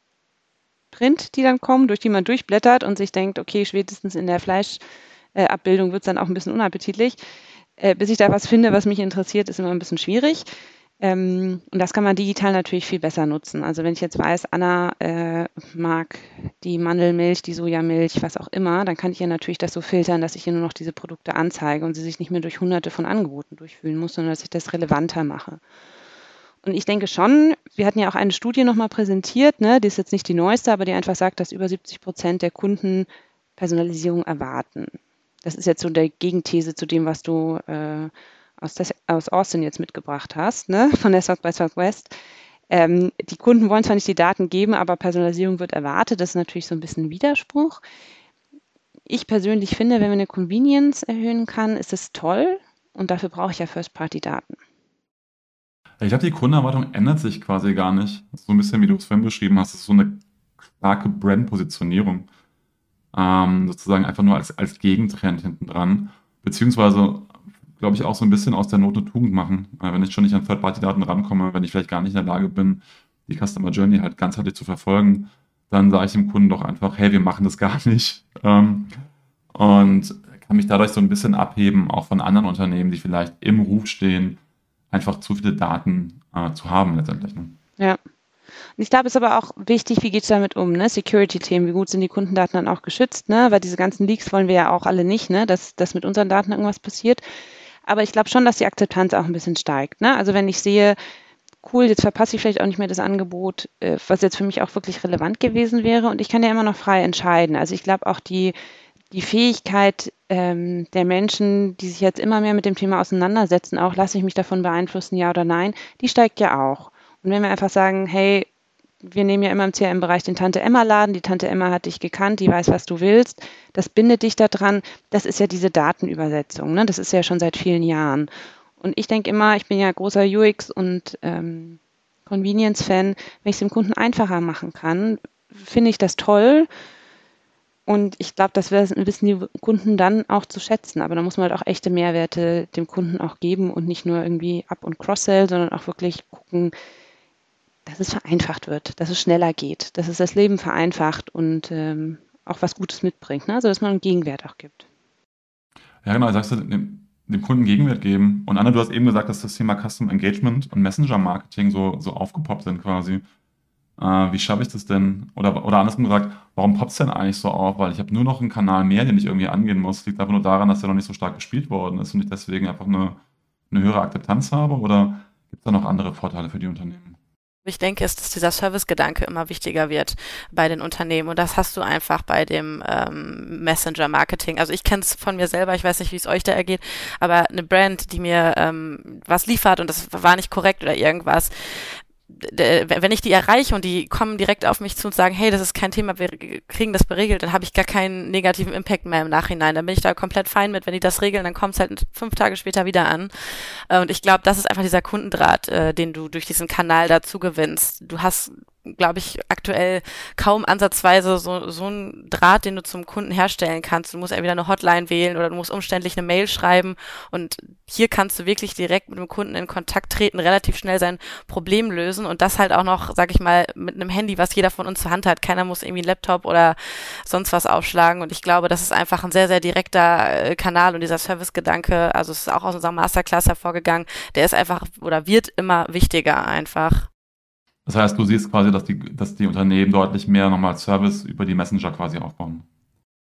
Print, die dann kommen, durch die man durchblättert und sich denkt, okay, spätestens in der Fleischabbildung wird es dann auch ein bisschen unappetitlich. Äh, bis ich da was finde, was mich interessiert, ist immer ein bisschen schwierig. Ähm, und das kann man digital natürlich viel besser nutzen. Also wenn ich jetzt weiß, Anna äh, mag die Mandelmilch, die Sojamilch, was auch immer, dann kann ich ihr natürlich das so filtern, dass ich ihr nur noch diese Produkte anzeige und sie sich nicht mehr durch hunderte von Angeboten durchfühlen muss, sondern dass ich das relevanter mache. Und ich denke schon, wir hatten ja auch eine Studie nochmal präsentiert, ne, die ist jetzt nicht die neueste, aber die einfach sagt, dass über siebzig Prozent der Kunden Personalisierung erwarten. Das ist jetzt so der Gegenthese zu dem, was du äh, aus, das, aus Austin jetzt mitgebracht hast, ne, von der South by Southwest. Ähm, die Kunden wollen zwar nicht die Daten geben, aber Personalisierung wird erwartet. Das ist natürlich so ein bisschen ein Widerspruch. Ich persönlich finde, wenn man eine Convenience erhöhen kann, ist es toll und dafür brauche ich ja First-Party-Daten. Ich glaube, die Kundenerwartung ändert sich quasi gar nicht. Das ist so ein bisschen, wie du es vorhin beschrieben hast, das ist so eine starke Brand-Positionierung. Ähm, sozusagen einfach nur als, als Gegentrend hinten dran. Beziehungsweise, glaube ich, auch so ein bisschen aus der Not eine Tugend machen. Weil wenn ich schon nicht an Third-Party-Daten rankomme, wenn ich vielleicht gar nicht in der Lage bin, die Customer Journey halt ganzheitlich zu verfolgen, dann sage ich dem Kunden doch einfach, hey, wir machen das gar nicht. Ähm, und kann mich dadurch so ein bisschen abheben, auch von anderen Unternehmen, die vielleicht im Ruf stehen, einfach zu viele Daten äh, zu haben letztendlich. Ne? Ja. Und ich glaube, es ist aber auch wichtig, wie geht es damit um, ne? Security-Themen, wie gut sind die Kundendaten dann auch geschützt, ne? Weil diese ganzen Leaks wollen wir ja auch alle nicht, ne? Dass, dass mit unseren Daten irgendwas passiert. Aber ich glaube schon, dass die Akzeptanz auch ein bisschen steigt, ne? Also wenn ich sehe, cool, jetzt verpasse ich vielleicht auch nicht mehr das Angebot, äh, was jetzt für mich auch wirklich relevant gewesen wäre und ich kann ja immer noch frei entscheiden. Also ich glaube auch die Die Fähigkeit ähm, der Menschen, die sich jetzt immer mehr mit dem Thema auseinandersetzen, auch lasse ich mich davon beeinflussen, ja oder nein, die steigt ja auch. Und wenn wir einfach sagen, hey, wir nehmen ja immer im C R M-Bereich den Tante-Emma-Laden, die Tante Emma hat dich gekannt, die weiß, was du willst, das bindet dich da dran, das ist ja diese Datenübersetzung, ne? Das ist ja schon seit vielen Jahren. Und ich denke immer, ich bin ja großer U X- und ähm, Convenience-Fan, wenn ich es dem Kunden einfacher machen kann, finde ich das toll. Und ich glaube, das wissen die Kunden dann auch zu schätzen. Aber da muss man halt auch echte Mehrwerte dem Kunden auch geben und nicht nur irgendwie Up- und Cross-Sell, sondern auch wirklich gucken, dass es vereinfacht wird, dass es schneller geht, dass es das Leben vereinfacht und ähm, auch was Gutes mitbringt. Ne? Also, dass man einen Gegenwert auch gibt. Ja, genau, sagst du, dem, dem Kunden Gegenwert geben. Und Anna, du hast eben gesagt, dass das Thema Custom Engagement und Messenger-Marketing so, so aufgepoppt sind quasi. Äh, wie schaffe ich das denn? Oder, oder andersrum gesagt, warum poppt es denn eigentlich so auf? Weil ich habe nur noch einen Kanal mehr, den ich irgendwie angehen muss. Liegt einfach nur daran, dass der noch nicht so stark gespielt worden ist und ich deswegen einfach eine, eine höhere Akzeptanz habe? Oder gibt es da noch andere Vorteile für die Unternehmen? Ich denke, ist, dass dieser Service-Gedanke immer wichtiger wird bei den Unternehmen. Und das hast du einfach bei dem ähm, Messenger-Marketing. Also ich kenne es von mir selber, ich weiß nicht, wie es euch da ergeht, aber eine Brand, die mir ähm, was liefert und das war nicht korrekt oder irgendwas, wenn ich die erreiche und die kommen direkt auf mich zu und sagen, hey, das ist kein Thema, wir kriegen das beregelt, dann habe ich gar keinen negativen Impact mehr im Nachhinein. Dann bin ich da komplett fein mit, wenn die das regeln, dann kommt es halt fünf Tage später wieder an. Und ich glaube, das ist einfach dieser Kundendraht, den du durch diesen Kanal dazu gewinnst. Du hast, glaube ich, aktuell kaum ansatzweise so, so einen Draht, den du zum Kunden herstellen kannst. Du musst entweder eine Hotline wählen oder du musst umständlich eine Mail schreiben und hier kannst du wirklich direkt mit dem Kunden in Kontakt treten, relativ schnell sein Problem lösen und das halt auch noch, sag ich mal, mit einem Handy, was jeder von uns zur Hand hat. Keiner muss irgendwie einen Laptop oder sonst was aufschlagen und ich glaube, das ist einfach ein sehr, sehr direkter Kanal und dieser Service-Gedanke, also es ist auch aus unserer Masterclass hervorgegangen, der ist einfach oder wird immer wichtiger einfach. Das heißt, du siehst quasi, dass die, dass die Unternehmen deutlich mehr nochmal Service über die Messenger quasi aufbauen.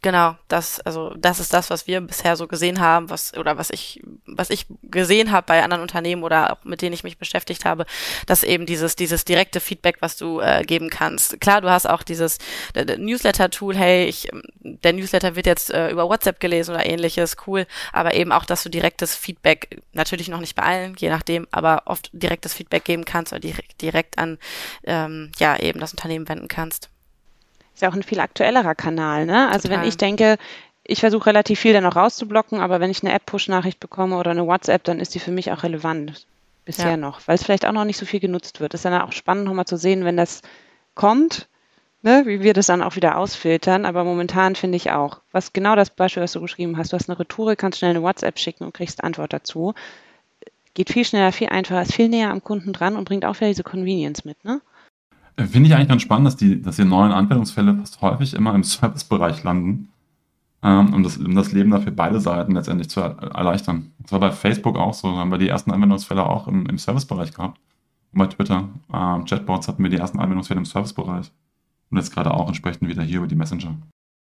Genau, das, also das ist das, was wir bisher so gesehen haben, was oder was ich, was ich gesehen habe bei anderen Unternehmen oder auch mit denen ich mich beschäftigt habe, dass eben dieses, dieses direkte Feedback, was du äh, geben kannst. Klar, du hast auch dieses äh, Newsletter-Tool, hey, ich, der Newsletter wird jetzt äh, über WhatsApp gelesen oder ähnliches, cool, aber eben auch, dass du direktes Feedback, natürlich noch nicht bei allen, je nachdem, aber oft direktes Feedback geben kannst oder direkt, direkt an, ähm, ja, eben das Unternehmen wenden kannst. Ist ja auch ein viel aktuellerer Kanal, ne? Also Total. wenn ich denke, ich versuche relativ viel dann noch rauszublocken, aber wenn ich eine App-Push-Nachricht bekomme oder eine WhatsApp, dann ist die für mich auch relevant. Bisher Ja. noch, weil es vielleicht auch noch nicht so viel genutzt wird. Ist dann auch spannend, nochmal zu sehen, wenn das kommt, ne, wie wir das dann auch wieder ausfiltern. Aber momentan finde ich auch, was genau das Beispiel, was du geschrieben hast, du hast eine Retoure, kannst schnell eine WhatsApp schicken und kriegst Antwort dazu. Geht viel schneller, viel einfacher, ist viel näher am Kunden dran und bringt auch wieder diese Convenience mit, ne? Finde ich eigentlich ganz spannend, dass die, dass die neuen Anwendungsfälle fast häufig immer im Servicebereich landen, ähm, um, das, um das Leben dafür beide Seiten letztendlich zu er erleichtern. Das war bei Facebook auch so, da haben wir die ersten Anwendungsfälle auch im, im Servicebereich gehabt. Und bei Twitter, ähm, Chatbots hatten wir die ersten Anwendungsfälle im Servicebereich. Und jetzt gerade auch entsprechend wieder hier über die Messenger.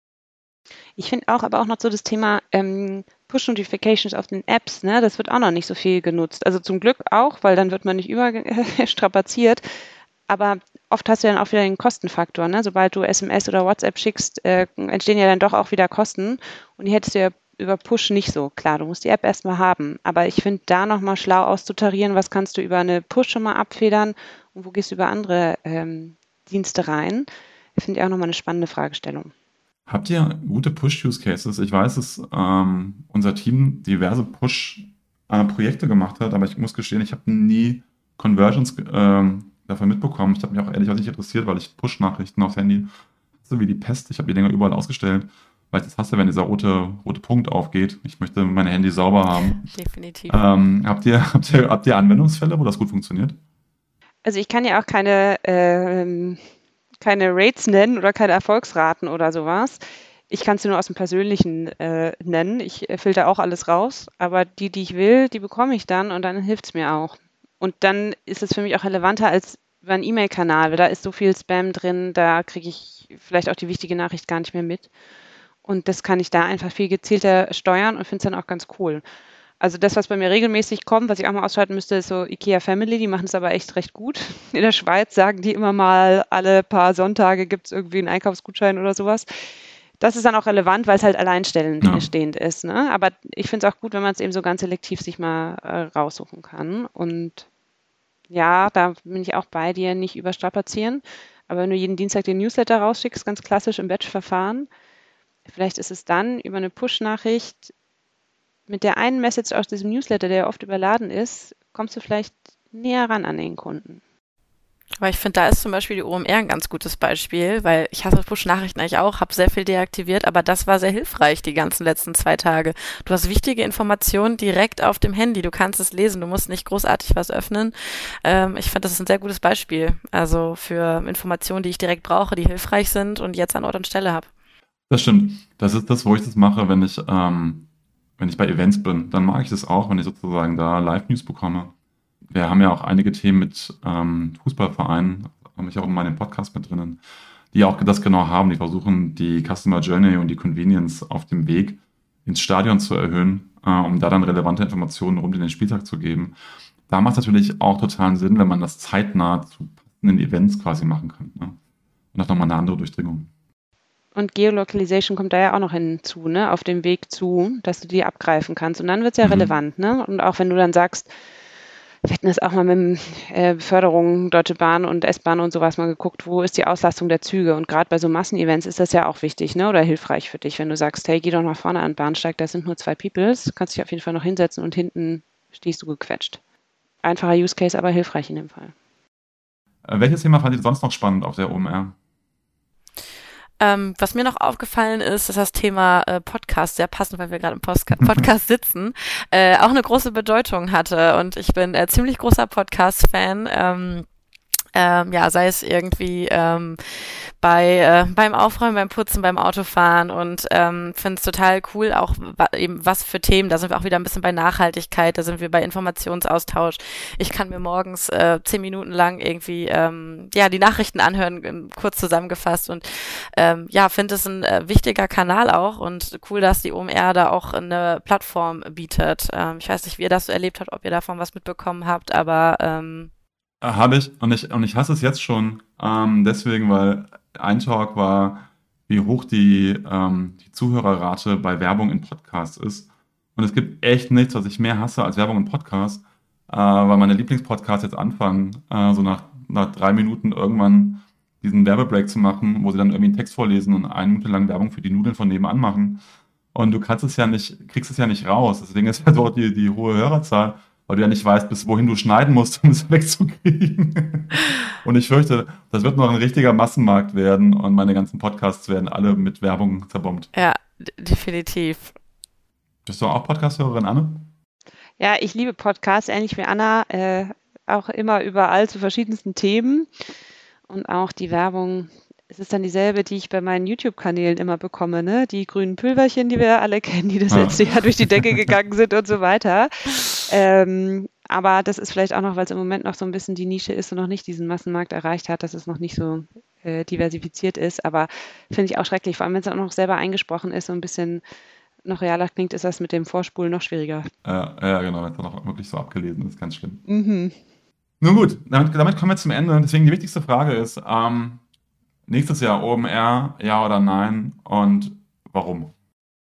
Ich finde auch, aber auch noch so das Thema ähm, Push-Notifications auf den Apps, ne? Das wird auch noch nicht so viel genutzt. Also zum Glück auch, weil dann wird man nicht überstrapaziert. Aber oft hast du dann auch wieder den Kostenfaktor, ne? Sobald du S M S oder WhatsApp schickst, äh, entstehen ja dann doch auch wieder Kosten. Und die hättest du ja über Push nicht so. Klar, du musst die App erstmal haben. Aber ich finde da nochmal schlau auszutarieren, was kannst du über eine Push schon mal abfedern und wo gehst du über andere ähm, Dienste rein. Finde ich auch nochmal eine spannende Fragestellung. Habt ihr gute Push-Use-Cases? Ich weiß, dass ähm, unser Team diverse Push-Projekte äh, gemacht hat, aber ich muss gestehen, ich habe nie Conversions ähm, dafür mitbekommen. Ich habe mich auch ehrlich gesagt nicht interessiert, weil ich Push-Nachrichten aufs Handy, so wie die Pest, ich habe die Dinger überall ausgestellt, weil ich das hasse, wenn dieser rote, rote Punkt aufgeht. Ich möchte mein Handy sauber haben. Definitiv. Ähm, habt ihr, habt ihr, habt ihr Anwendungsfälle, wo das gut funktioniert? Also ich kann ja auch keine, ähm, keine Rates nennen oder keine Erfolgsraten oder sowas. Ich kann es nur aus dem Persönlichen äh, nennen. Ich äh, filter auch alles raus, aber die, die ich will, die bekomme ich dann und dann hilft es mir auch. Und dann ist es für mich auch relevanter als über einen E-Mail-Kanal, weil da ist so viel Spam drin, da kriege ich vielleicht auch die wichtige Nachricht gar nicht mehr mit. Und das kann ich da einfach viel gezielter steuern und finde es dann auch ganz cool. Also das, was bei mir regelmäßig kommt, was ich auch mal ausschalten müsste, ist so IKEA Family, die machen es aber echt recht gut. In der Schweiz sagen die immer mal, alle paar Sonntage gibt es irgendwie einen Einkaufsgutschein oder sowas. Das ist dann auch relevant, weil es halt alleinstehend Ja. stehend ist. Ne? Aber ich finde es auch gut, wenn man es eben so ganz selektiv sich mal äh, raussuchen kann. Und ja, da bin ich auch bei dir, nicht überstrapazieren. Aber wenn du jeden Dienstag den Newsletter rausschickst, ganz klassisch im Batch-Verfahren, vielleicht ist es dann über eine Push-Nachricht mit der einen Message aus diesem Newsletter, der oft überladen ist, kommst du vielleicht näher ran an den Kunden. Aber ich finde, da ist zum Beispiel die O M R ein ganz gutes Beispiel, weil ich hasse Push-Nachrichten eigentlich auch, habe sehr viel deaktiviert, aber das war sehr hilfreich die ganzen letzten zwei Tage. Du hast wichtige Informationen direkt auf dem Handy, du kannst es lesen, du musst nicht großartig was öffnen. Ähm, ich finde, das ist ein sehr gutes Beispiel, also für Informationen, die ich direkt brauche, die hilfreich sind und jetzt an Ort und Stelle habe. Das stimmt. Das ist das, wo ich das mache, wenn ich, ähm, wenn ich bei Events bin. Dann mag ich das auch, wenn ich sozusagen da Live-News bekomme. Wir haben ja auch einige Themen mit ähm, Fußballvereinen, habe ich auch in meinem Podcast mit drinnen, die auch das genau haben. Die versuchen, die Customer Journey und die Convenience auf dem Weg ins Stadion zu erhöhen, äh, um da dann relevante Informationen rund in den Spieltag zu geben. Da macht es natürlich auch totalen Sinn, wenn man das zeitnah zu passenden Events quasi machen kann. Ne? Und das nochmal eine andere Durchdringung. Und Geolocalization kommt da ja auch noch hinzu, ne, auf dem Weg zu, dass du die abgreifen kannst. Und dann wird es ja Mhm. relevant, ne? Und auch wenn du dann sagst, wir hatten das auch mal mit dem, äh, Beförderung, Deutsche Bahn und S-Bahn und sowas mal geguckt, wo ist die Auslastung der Züge? Und gerade bei so Massenevents ist das ja auch wichtig, ne? Oder hilfreich für dich, wenn du sagst, hey, geh doch nach vorne an den Bahnsteig, da sind nur zwei Peoples, kannst dich auf jeden Fall noch hinsetzen und hinten stehst du gequetscht. Einfacher Use Case, aber hilfreich in dem Fall. Äh, welches Thema fand ihr sonst noch spannend auf der O M R? Ähm, was mir noch aufgefallen ist, ist das Thema äh, Podcast, sehr passend, weil wir gerade im Postka- Podcast sitzen, äh, auch eine große Bedeutung hatte. Und ich bin äh, ziemlich großer Podcast-Fan. Ähm, Ähm, ja, sei es irgendwie ähm, bei äh, beim Aufräumen, beim Putzen, beim Autofahren und ähm, finde es total cool, auch wa eben was für Themen. Da sind wir auch wieder ein bisschen bei Nachhaltigkeit, da sind wir bei Informationsaustausch. Ich kann mir morgens äh, zehn Minuten lang irgendwie ähm, ja die Nachrichten anhören, ähm, kurz zusammengefasst und ähm, ja, finde es ein äh, wichtiger Kanal auch und cool, dass die O M R da auch eine Plattform bietet. Ähm, ich weiß nicht, wie ihr das so erlebt habt, ob ihr davon was mitbekommen habt, aber ähm, Äh, Habe ich und ich und ich hasse es jetzt schon, ähm, deswegen, weil ein Talk war, wie hoch die, ähm, die Zuhörerrate bei Werbung in Podcasts ist. Und es gibt echt nichts, was ich mehr hasse als Werbung in Podcasts, äh, weil meine Lieblingspodcasts jetzt anfangen, äh, so nach, nach drei Minuten irgendwann diesen Werbebreak zu machen, wo sie dann irgendwie einen Text vorlesen und eine Minute lang Werbung für die Nudeln von nebenan machen. Und du kannst es ja nicht, kriegst es ja nicht raus. Deswegen ist ja so die, die hohe Hörerzahl, weil du ja nicht weißt, bis wohin du schneiden musst, um es wegzukriegen. Und ich fürchte, das wird noch ein richtiger Massenmarkt werden und meine ganzen Podcasts werden alle mit Werbung zerbombt. ja, d- definitiv. Bist du auch Podcast-Hörerin, Anne? Ja, ich liebe Podcasts, ähnlich wie Anna, äh, auch immer überall zu verschiedensten Themen. Und auch die Werbung, es ist dann dieselbe, die ich bei meinen YouTube-Kanälen immer bekomme, ne? Die grünen Pülverchen, die wir alle kennen, die das Ja. letzte Jahr durch die Decke gegangen sind und so weiter. Ähm, aber das ist vielleicht auch noch, weil es im Moment noch so ein bisschen die Nische ist und noch nicht diesen Massenmarkt erreicht hat, dass es noch nicht so äh, diversifiziert ist. Aber finde ich auch schrecklich, vor allem wenn es auch noch selber eingesprochen ist und ein bisschen noch realer klingt, ist das mit dem Vorspulen noch schwieriger. Ja, ja, genau, wenn es dann auch wirklich so abgelesen ist, ganz schlimm. Mhm. Nun gut, damit, damit kommen wir zum Ende. Deswegen die wichtigste Frage ist, ähm, nächstes Jahr O M R, ja oder nein und warum?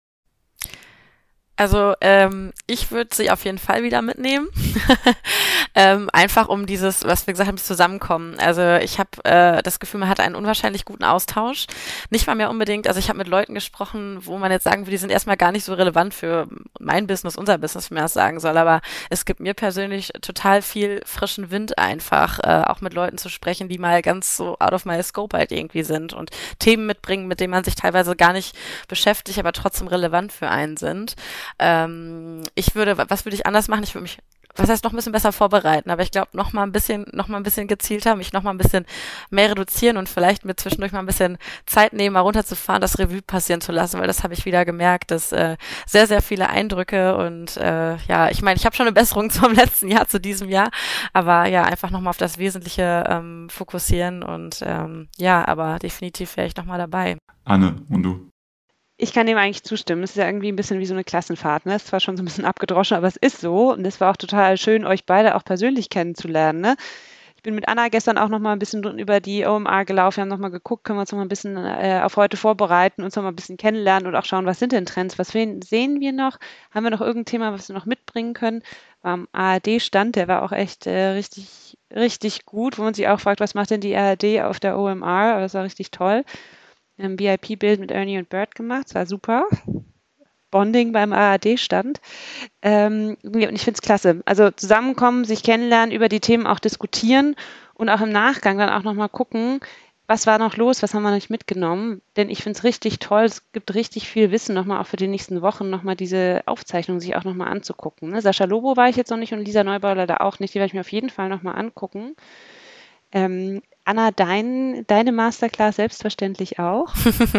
Also ähm, ich würde sie auf jeden Fall wieder mitnehmen. ähm, einfach um dieses, was wir gesagt haben, das Zusammenkommen. Also ich habe äh, das Gefühl, man hat einen unwahrscheinlich guten Austausch. Nicht mal mehr unbedingt, also ich habe mit Leuten gesprochen, wo man jetzt sagen würde, die sind erstmal gar nicht so relevant für mein Business, unser Business, wie man das sagen soll. Aber es gibt mir persönlich total viel frischen Wind einfach, äh, auch mit Leuten zu sprechen, die mal ganz so out of my scope halt irgendwie sind und Themen mitbringen, mit denen man sich teilweise gar nicht beschäftigt, aber trotzdem relevant für einen sind. Ähm, ich würde, was würde ich anders machen? Ich würde mich, was heißt noch ein bisschen besser vorbereiten, aber ich glaube noch mal ein bisschen, noch mal ein bisschen gezielter, mich noch mal ein bisschen mehr reduzieren und vielleicht mir zwischendurch mal ein bisschen Zeit nehmen, mal runterzufahren, das Revue passieren zu lassen, weil das habe ich wieder gemerkt, dass äh, sehr, sehr viele Eindrücke und äh, ja, ich meine, ich habe schon eine Besserung zum letzten Jahr, zu diesem Jahr, aber ja, einfach noch mal auf das Wesentliche ähm, fokussieren und ähm, ja, aber definitiv wäre ich noch mal dabei. Anne, und du? Ich kann dem eigentlich zustimmen. Es ist ja irgendwie ein bisschen wie so eine Klassenfahrt. Ne? Es ist zwar schon so ein bisschen abgedroschen, aber es ist so. Und es war auch total schön, euch beide auch persönlich kennenzulernen. Ne? Ich bin mit Anna gestern auch noch mal ein bisschen über die O M R gelaufen. Wir haben noch mal geguckt, können wir uns noch mal ein bisschen äh, auf heute vorbereiten, uns noch mal ein bisschen kennenlernen und auch schauen, was sind denn Trends, was sehen wir noch? Haben wir noch irgendein Thema, was wir noch mitbringen können? War am A R D-Stand, der war auch echt äh, richtig, richtig gut, wo man sich auch fragt, was macht denn die A R D auf der O M R? Aber das war richtig toll. Wir haben ein V I P-Bild mit Ernie und Bert gemacht, das war super. Bonding beim A R D-Stand. Ähm, und ich finde es klasse. Also zusammenkommen, sich kennenlernen, über die Themen auch diskutieren und auch im Nachgang dann auch nochmal gucken, was war noch los, was haben wir nicht mitgenommen. Denn ich finde es richtig toll, es gibt richtig viel Wissen nochmal auch für die nächsten Wochen, nochmal diese Aufzeichnung sich auch nochmal anzugucken. Ne? Sascha Lobo war ich jetzt noch nicht und Lisa Neubauer leider auch nicht, die werde ich mir auf jeden Fall nochmal angucken. Ähm, Anna, dein, deine Masterclass selbstverständlich auch.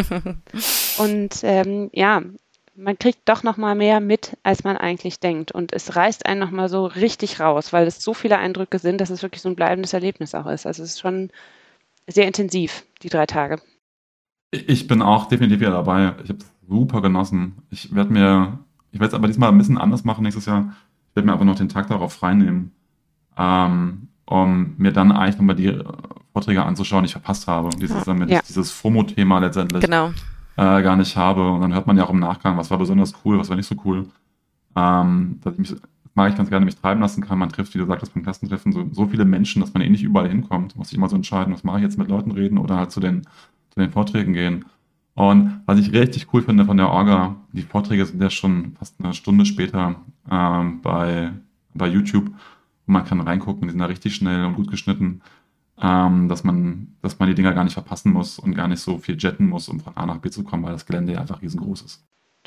Und ähm, ja, man kriegt doch noch mal mehr mit, als man eigentlich denkt. Und es reißt einen noch mal so richtig raus, weil es so viele Eindrücke sind, dass es wirklich so ein bleibendes Erlebnis auch ist. Also es ist schon sehr intensiv, die drei Tage. Ich bin auch definitiv wieder dabei. Ich habe es super genossen. Ich werde mir, ich werde es aber diesmal ein bisschen anders machen nächstes Jahr. Ich werde mir aber noch den Tag darauf freinehmen, ähm, um mir dann eigentlich nochmal die äh, Vorträge anzuschauen, die ich verpasst habe. Dieses, damit Ja. ich dieses FOMO-Thema letztendlich Genau. äh, gar nicht habe. Und dann hört man ja auch im Nachgang, was war besonders cool, was war nicht so cool. Ähm, dass ich mich, mag ich ganz gerne mich treiben lassen kann. Man trifft, wie du sagtest, beim Klassentreffen so, so viele Menschen, dass man eh nicht überall hinkommt. Muss ich immer so entscheiden, was mache ich jetzt mit Leuten reden oder halt zu den, zu den Vorträgen gehen. Und was ich richtig cool finde von der Orga, die Vorträge sind ja schon fast eine Stunde später ähm, bei, bei YouTube. Und man kann reingucken, die sind da richtig schnell und gut geschnitten, ähm, dass man, dass man die Dinger gar nicht verpassen muss und gar nicht so viel jetten muss, um von A nach B zu kommen, weil das Gelände ja einfach riesengroß ist.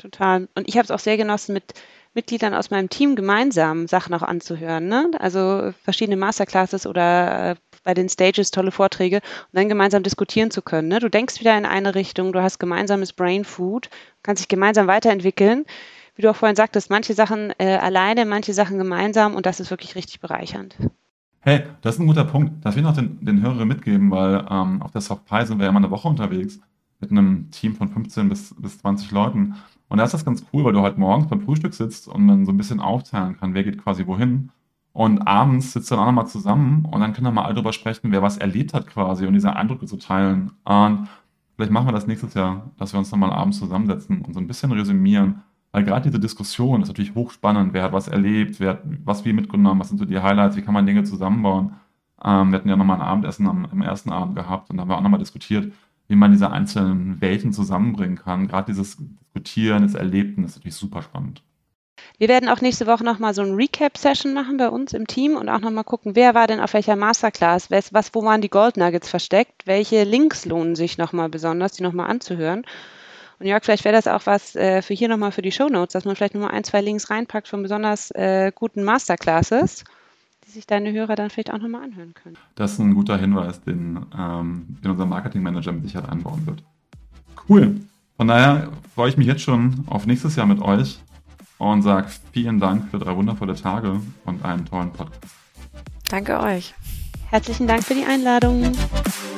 total. Und ich habe es auch sehr genossen, mit Mitgliedern aus meinem Team gemeinsam Sachen auch anzuhören, ne? Also verschiedene Masterclasses oder äh, bei den Stages tolle Vorträge und dann gemeinsam diskutieren zu können, ne? Du denkst wieder in eine Richtung, du hast gemeinsames Brain Food, kannst dich gemeinsam weiterentwickeln. Wie du auch vorhin sagtest, manche Sachen äh, alleine, manche Sachen gemeinsam und das ist wirklich richtig bereichernd. Hey, das ist ein guter Punkt. Das will ich noch den, den Hörern mitgeben, weil ähm, auf der SoftPi sind wir ja immer eine Woche unterwegs mit einem Team von fünfzehn bis, bis zwanzig Leuten. Und da ist das ganz cool, weil du halt morgens beim Frühstück sitzt und man so ein bisschen aufteilen kann, wer geht quasi wohin. Und abends sitzt dann auch nochmal zusammen und dann können wir mal all drüber sprechen, wer was erlebt hat quasi und diese Eindrücke zu teilen. Und vielleicht machen wir das nächstes Jahr, dass wir uns nochmal abends zusammensetzen und so ein bisschen resümieren. Weil gerade diese Diskussion ist natürlich hochspannend. Wer hat was erlebt, wer hat was wie mitgenommen, was sind so die Highlights, wie kann man Dinge zusammenbauen. Ähm, wir hatten ja nochmal ein Abendessen am, am ersten Abend gehabt und da haben wir auch nochmal diskutiert, wie man diese einzelnen Welten zusammenbringen kann. Gerade dieses Diskutieren, das Erlebten ist natürlich super spannend. Wir werden auch nächste Woche nochmal so ein Recap-Session machen bei uns im Team und auch nochmal gucken, wer war denn auf welcher Masterclass, was, was, wo waren die Gold Nuggets versteckt, welche Links lohnen sich nochmal besonders, die nochmal anzuhören. Und Jörg, vielleicht wäre das auch was äh, für hier nochmal für die Shownotes, dass man vielleicht nochmal ein, zwei Links reinpackt von besonders äh, guten Masterclasses, die sich deine Hörer dann vielleicht auch nochmal anhören können. Das ist ein guter Hinweis, den, ähm, den unser Marketingmanager mit Sicherheit einbauen wird. Cool. Von daher freue ich mich jetzt schon auf nächstes Jahr mit euch und sage vielen Dank für drei wundervolle Tage und einen tollen Podcast. Danke euch. Herzlichen Dank für die Einladung.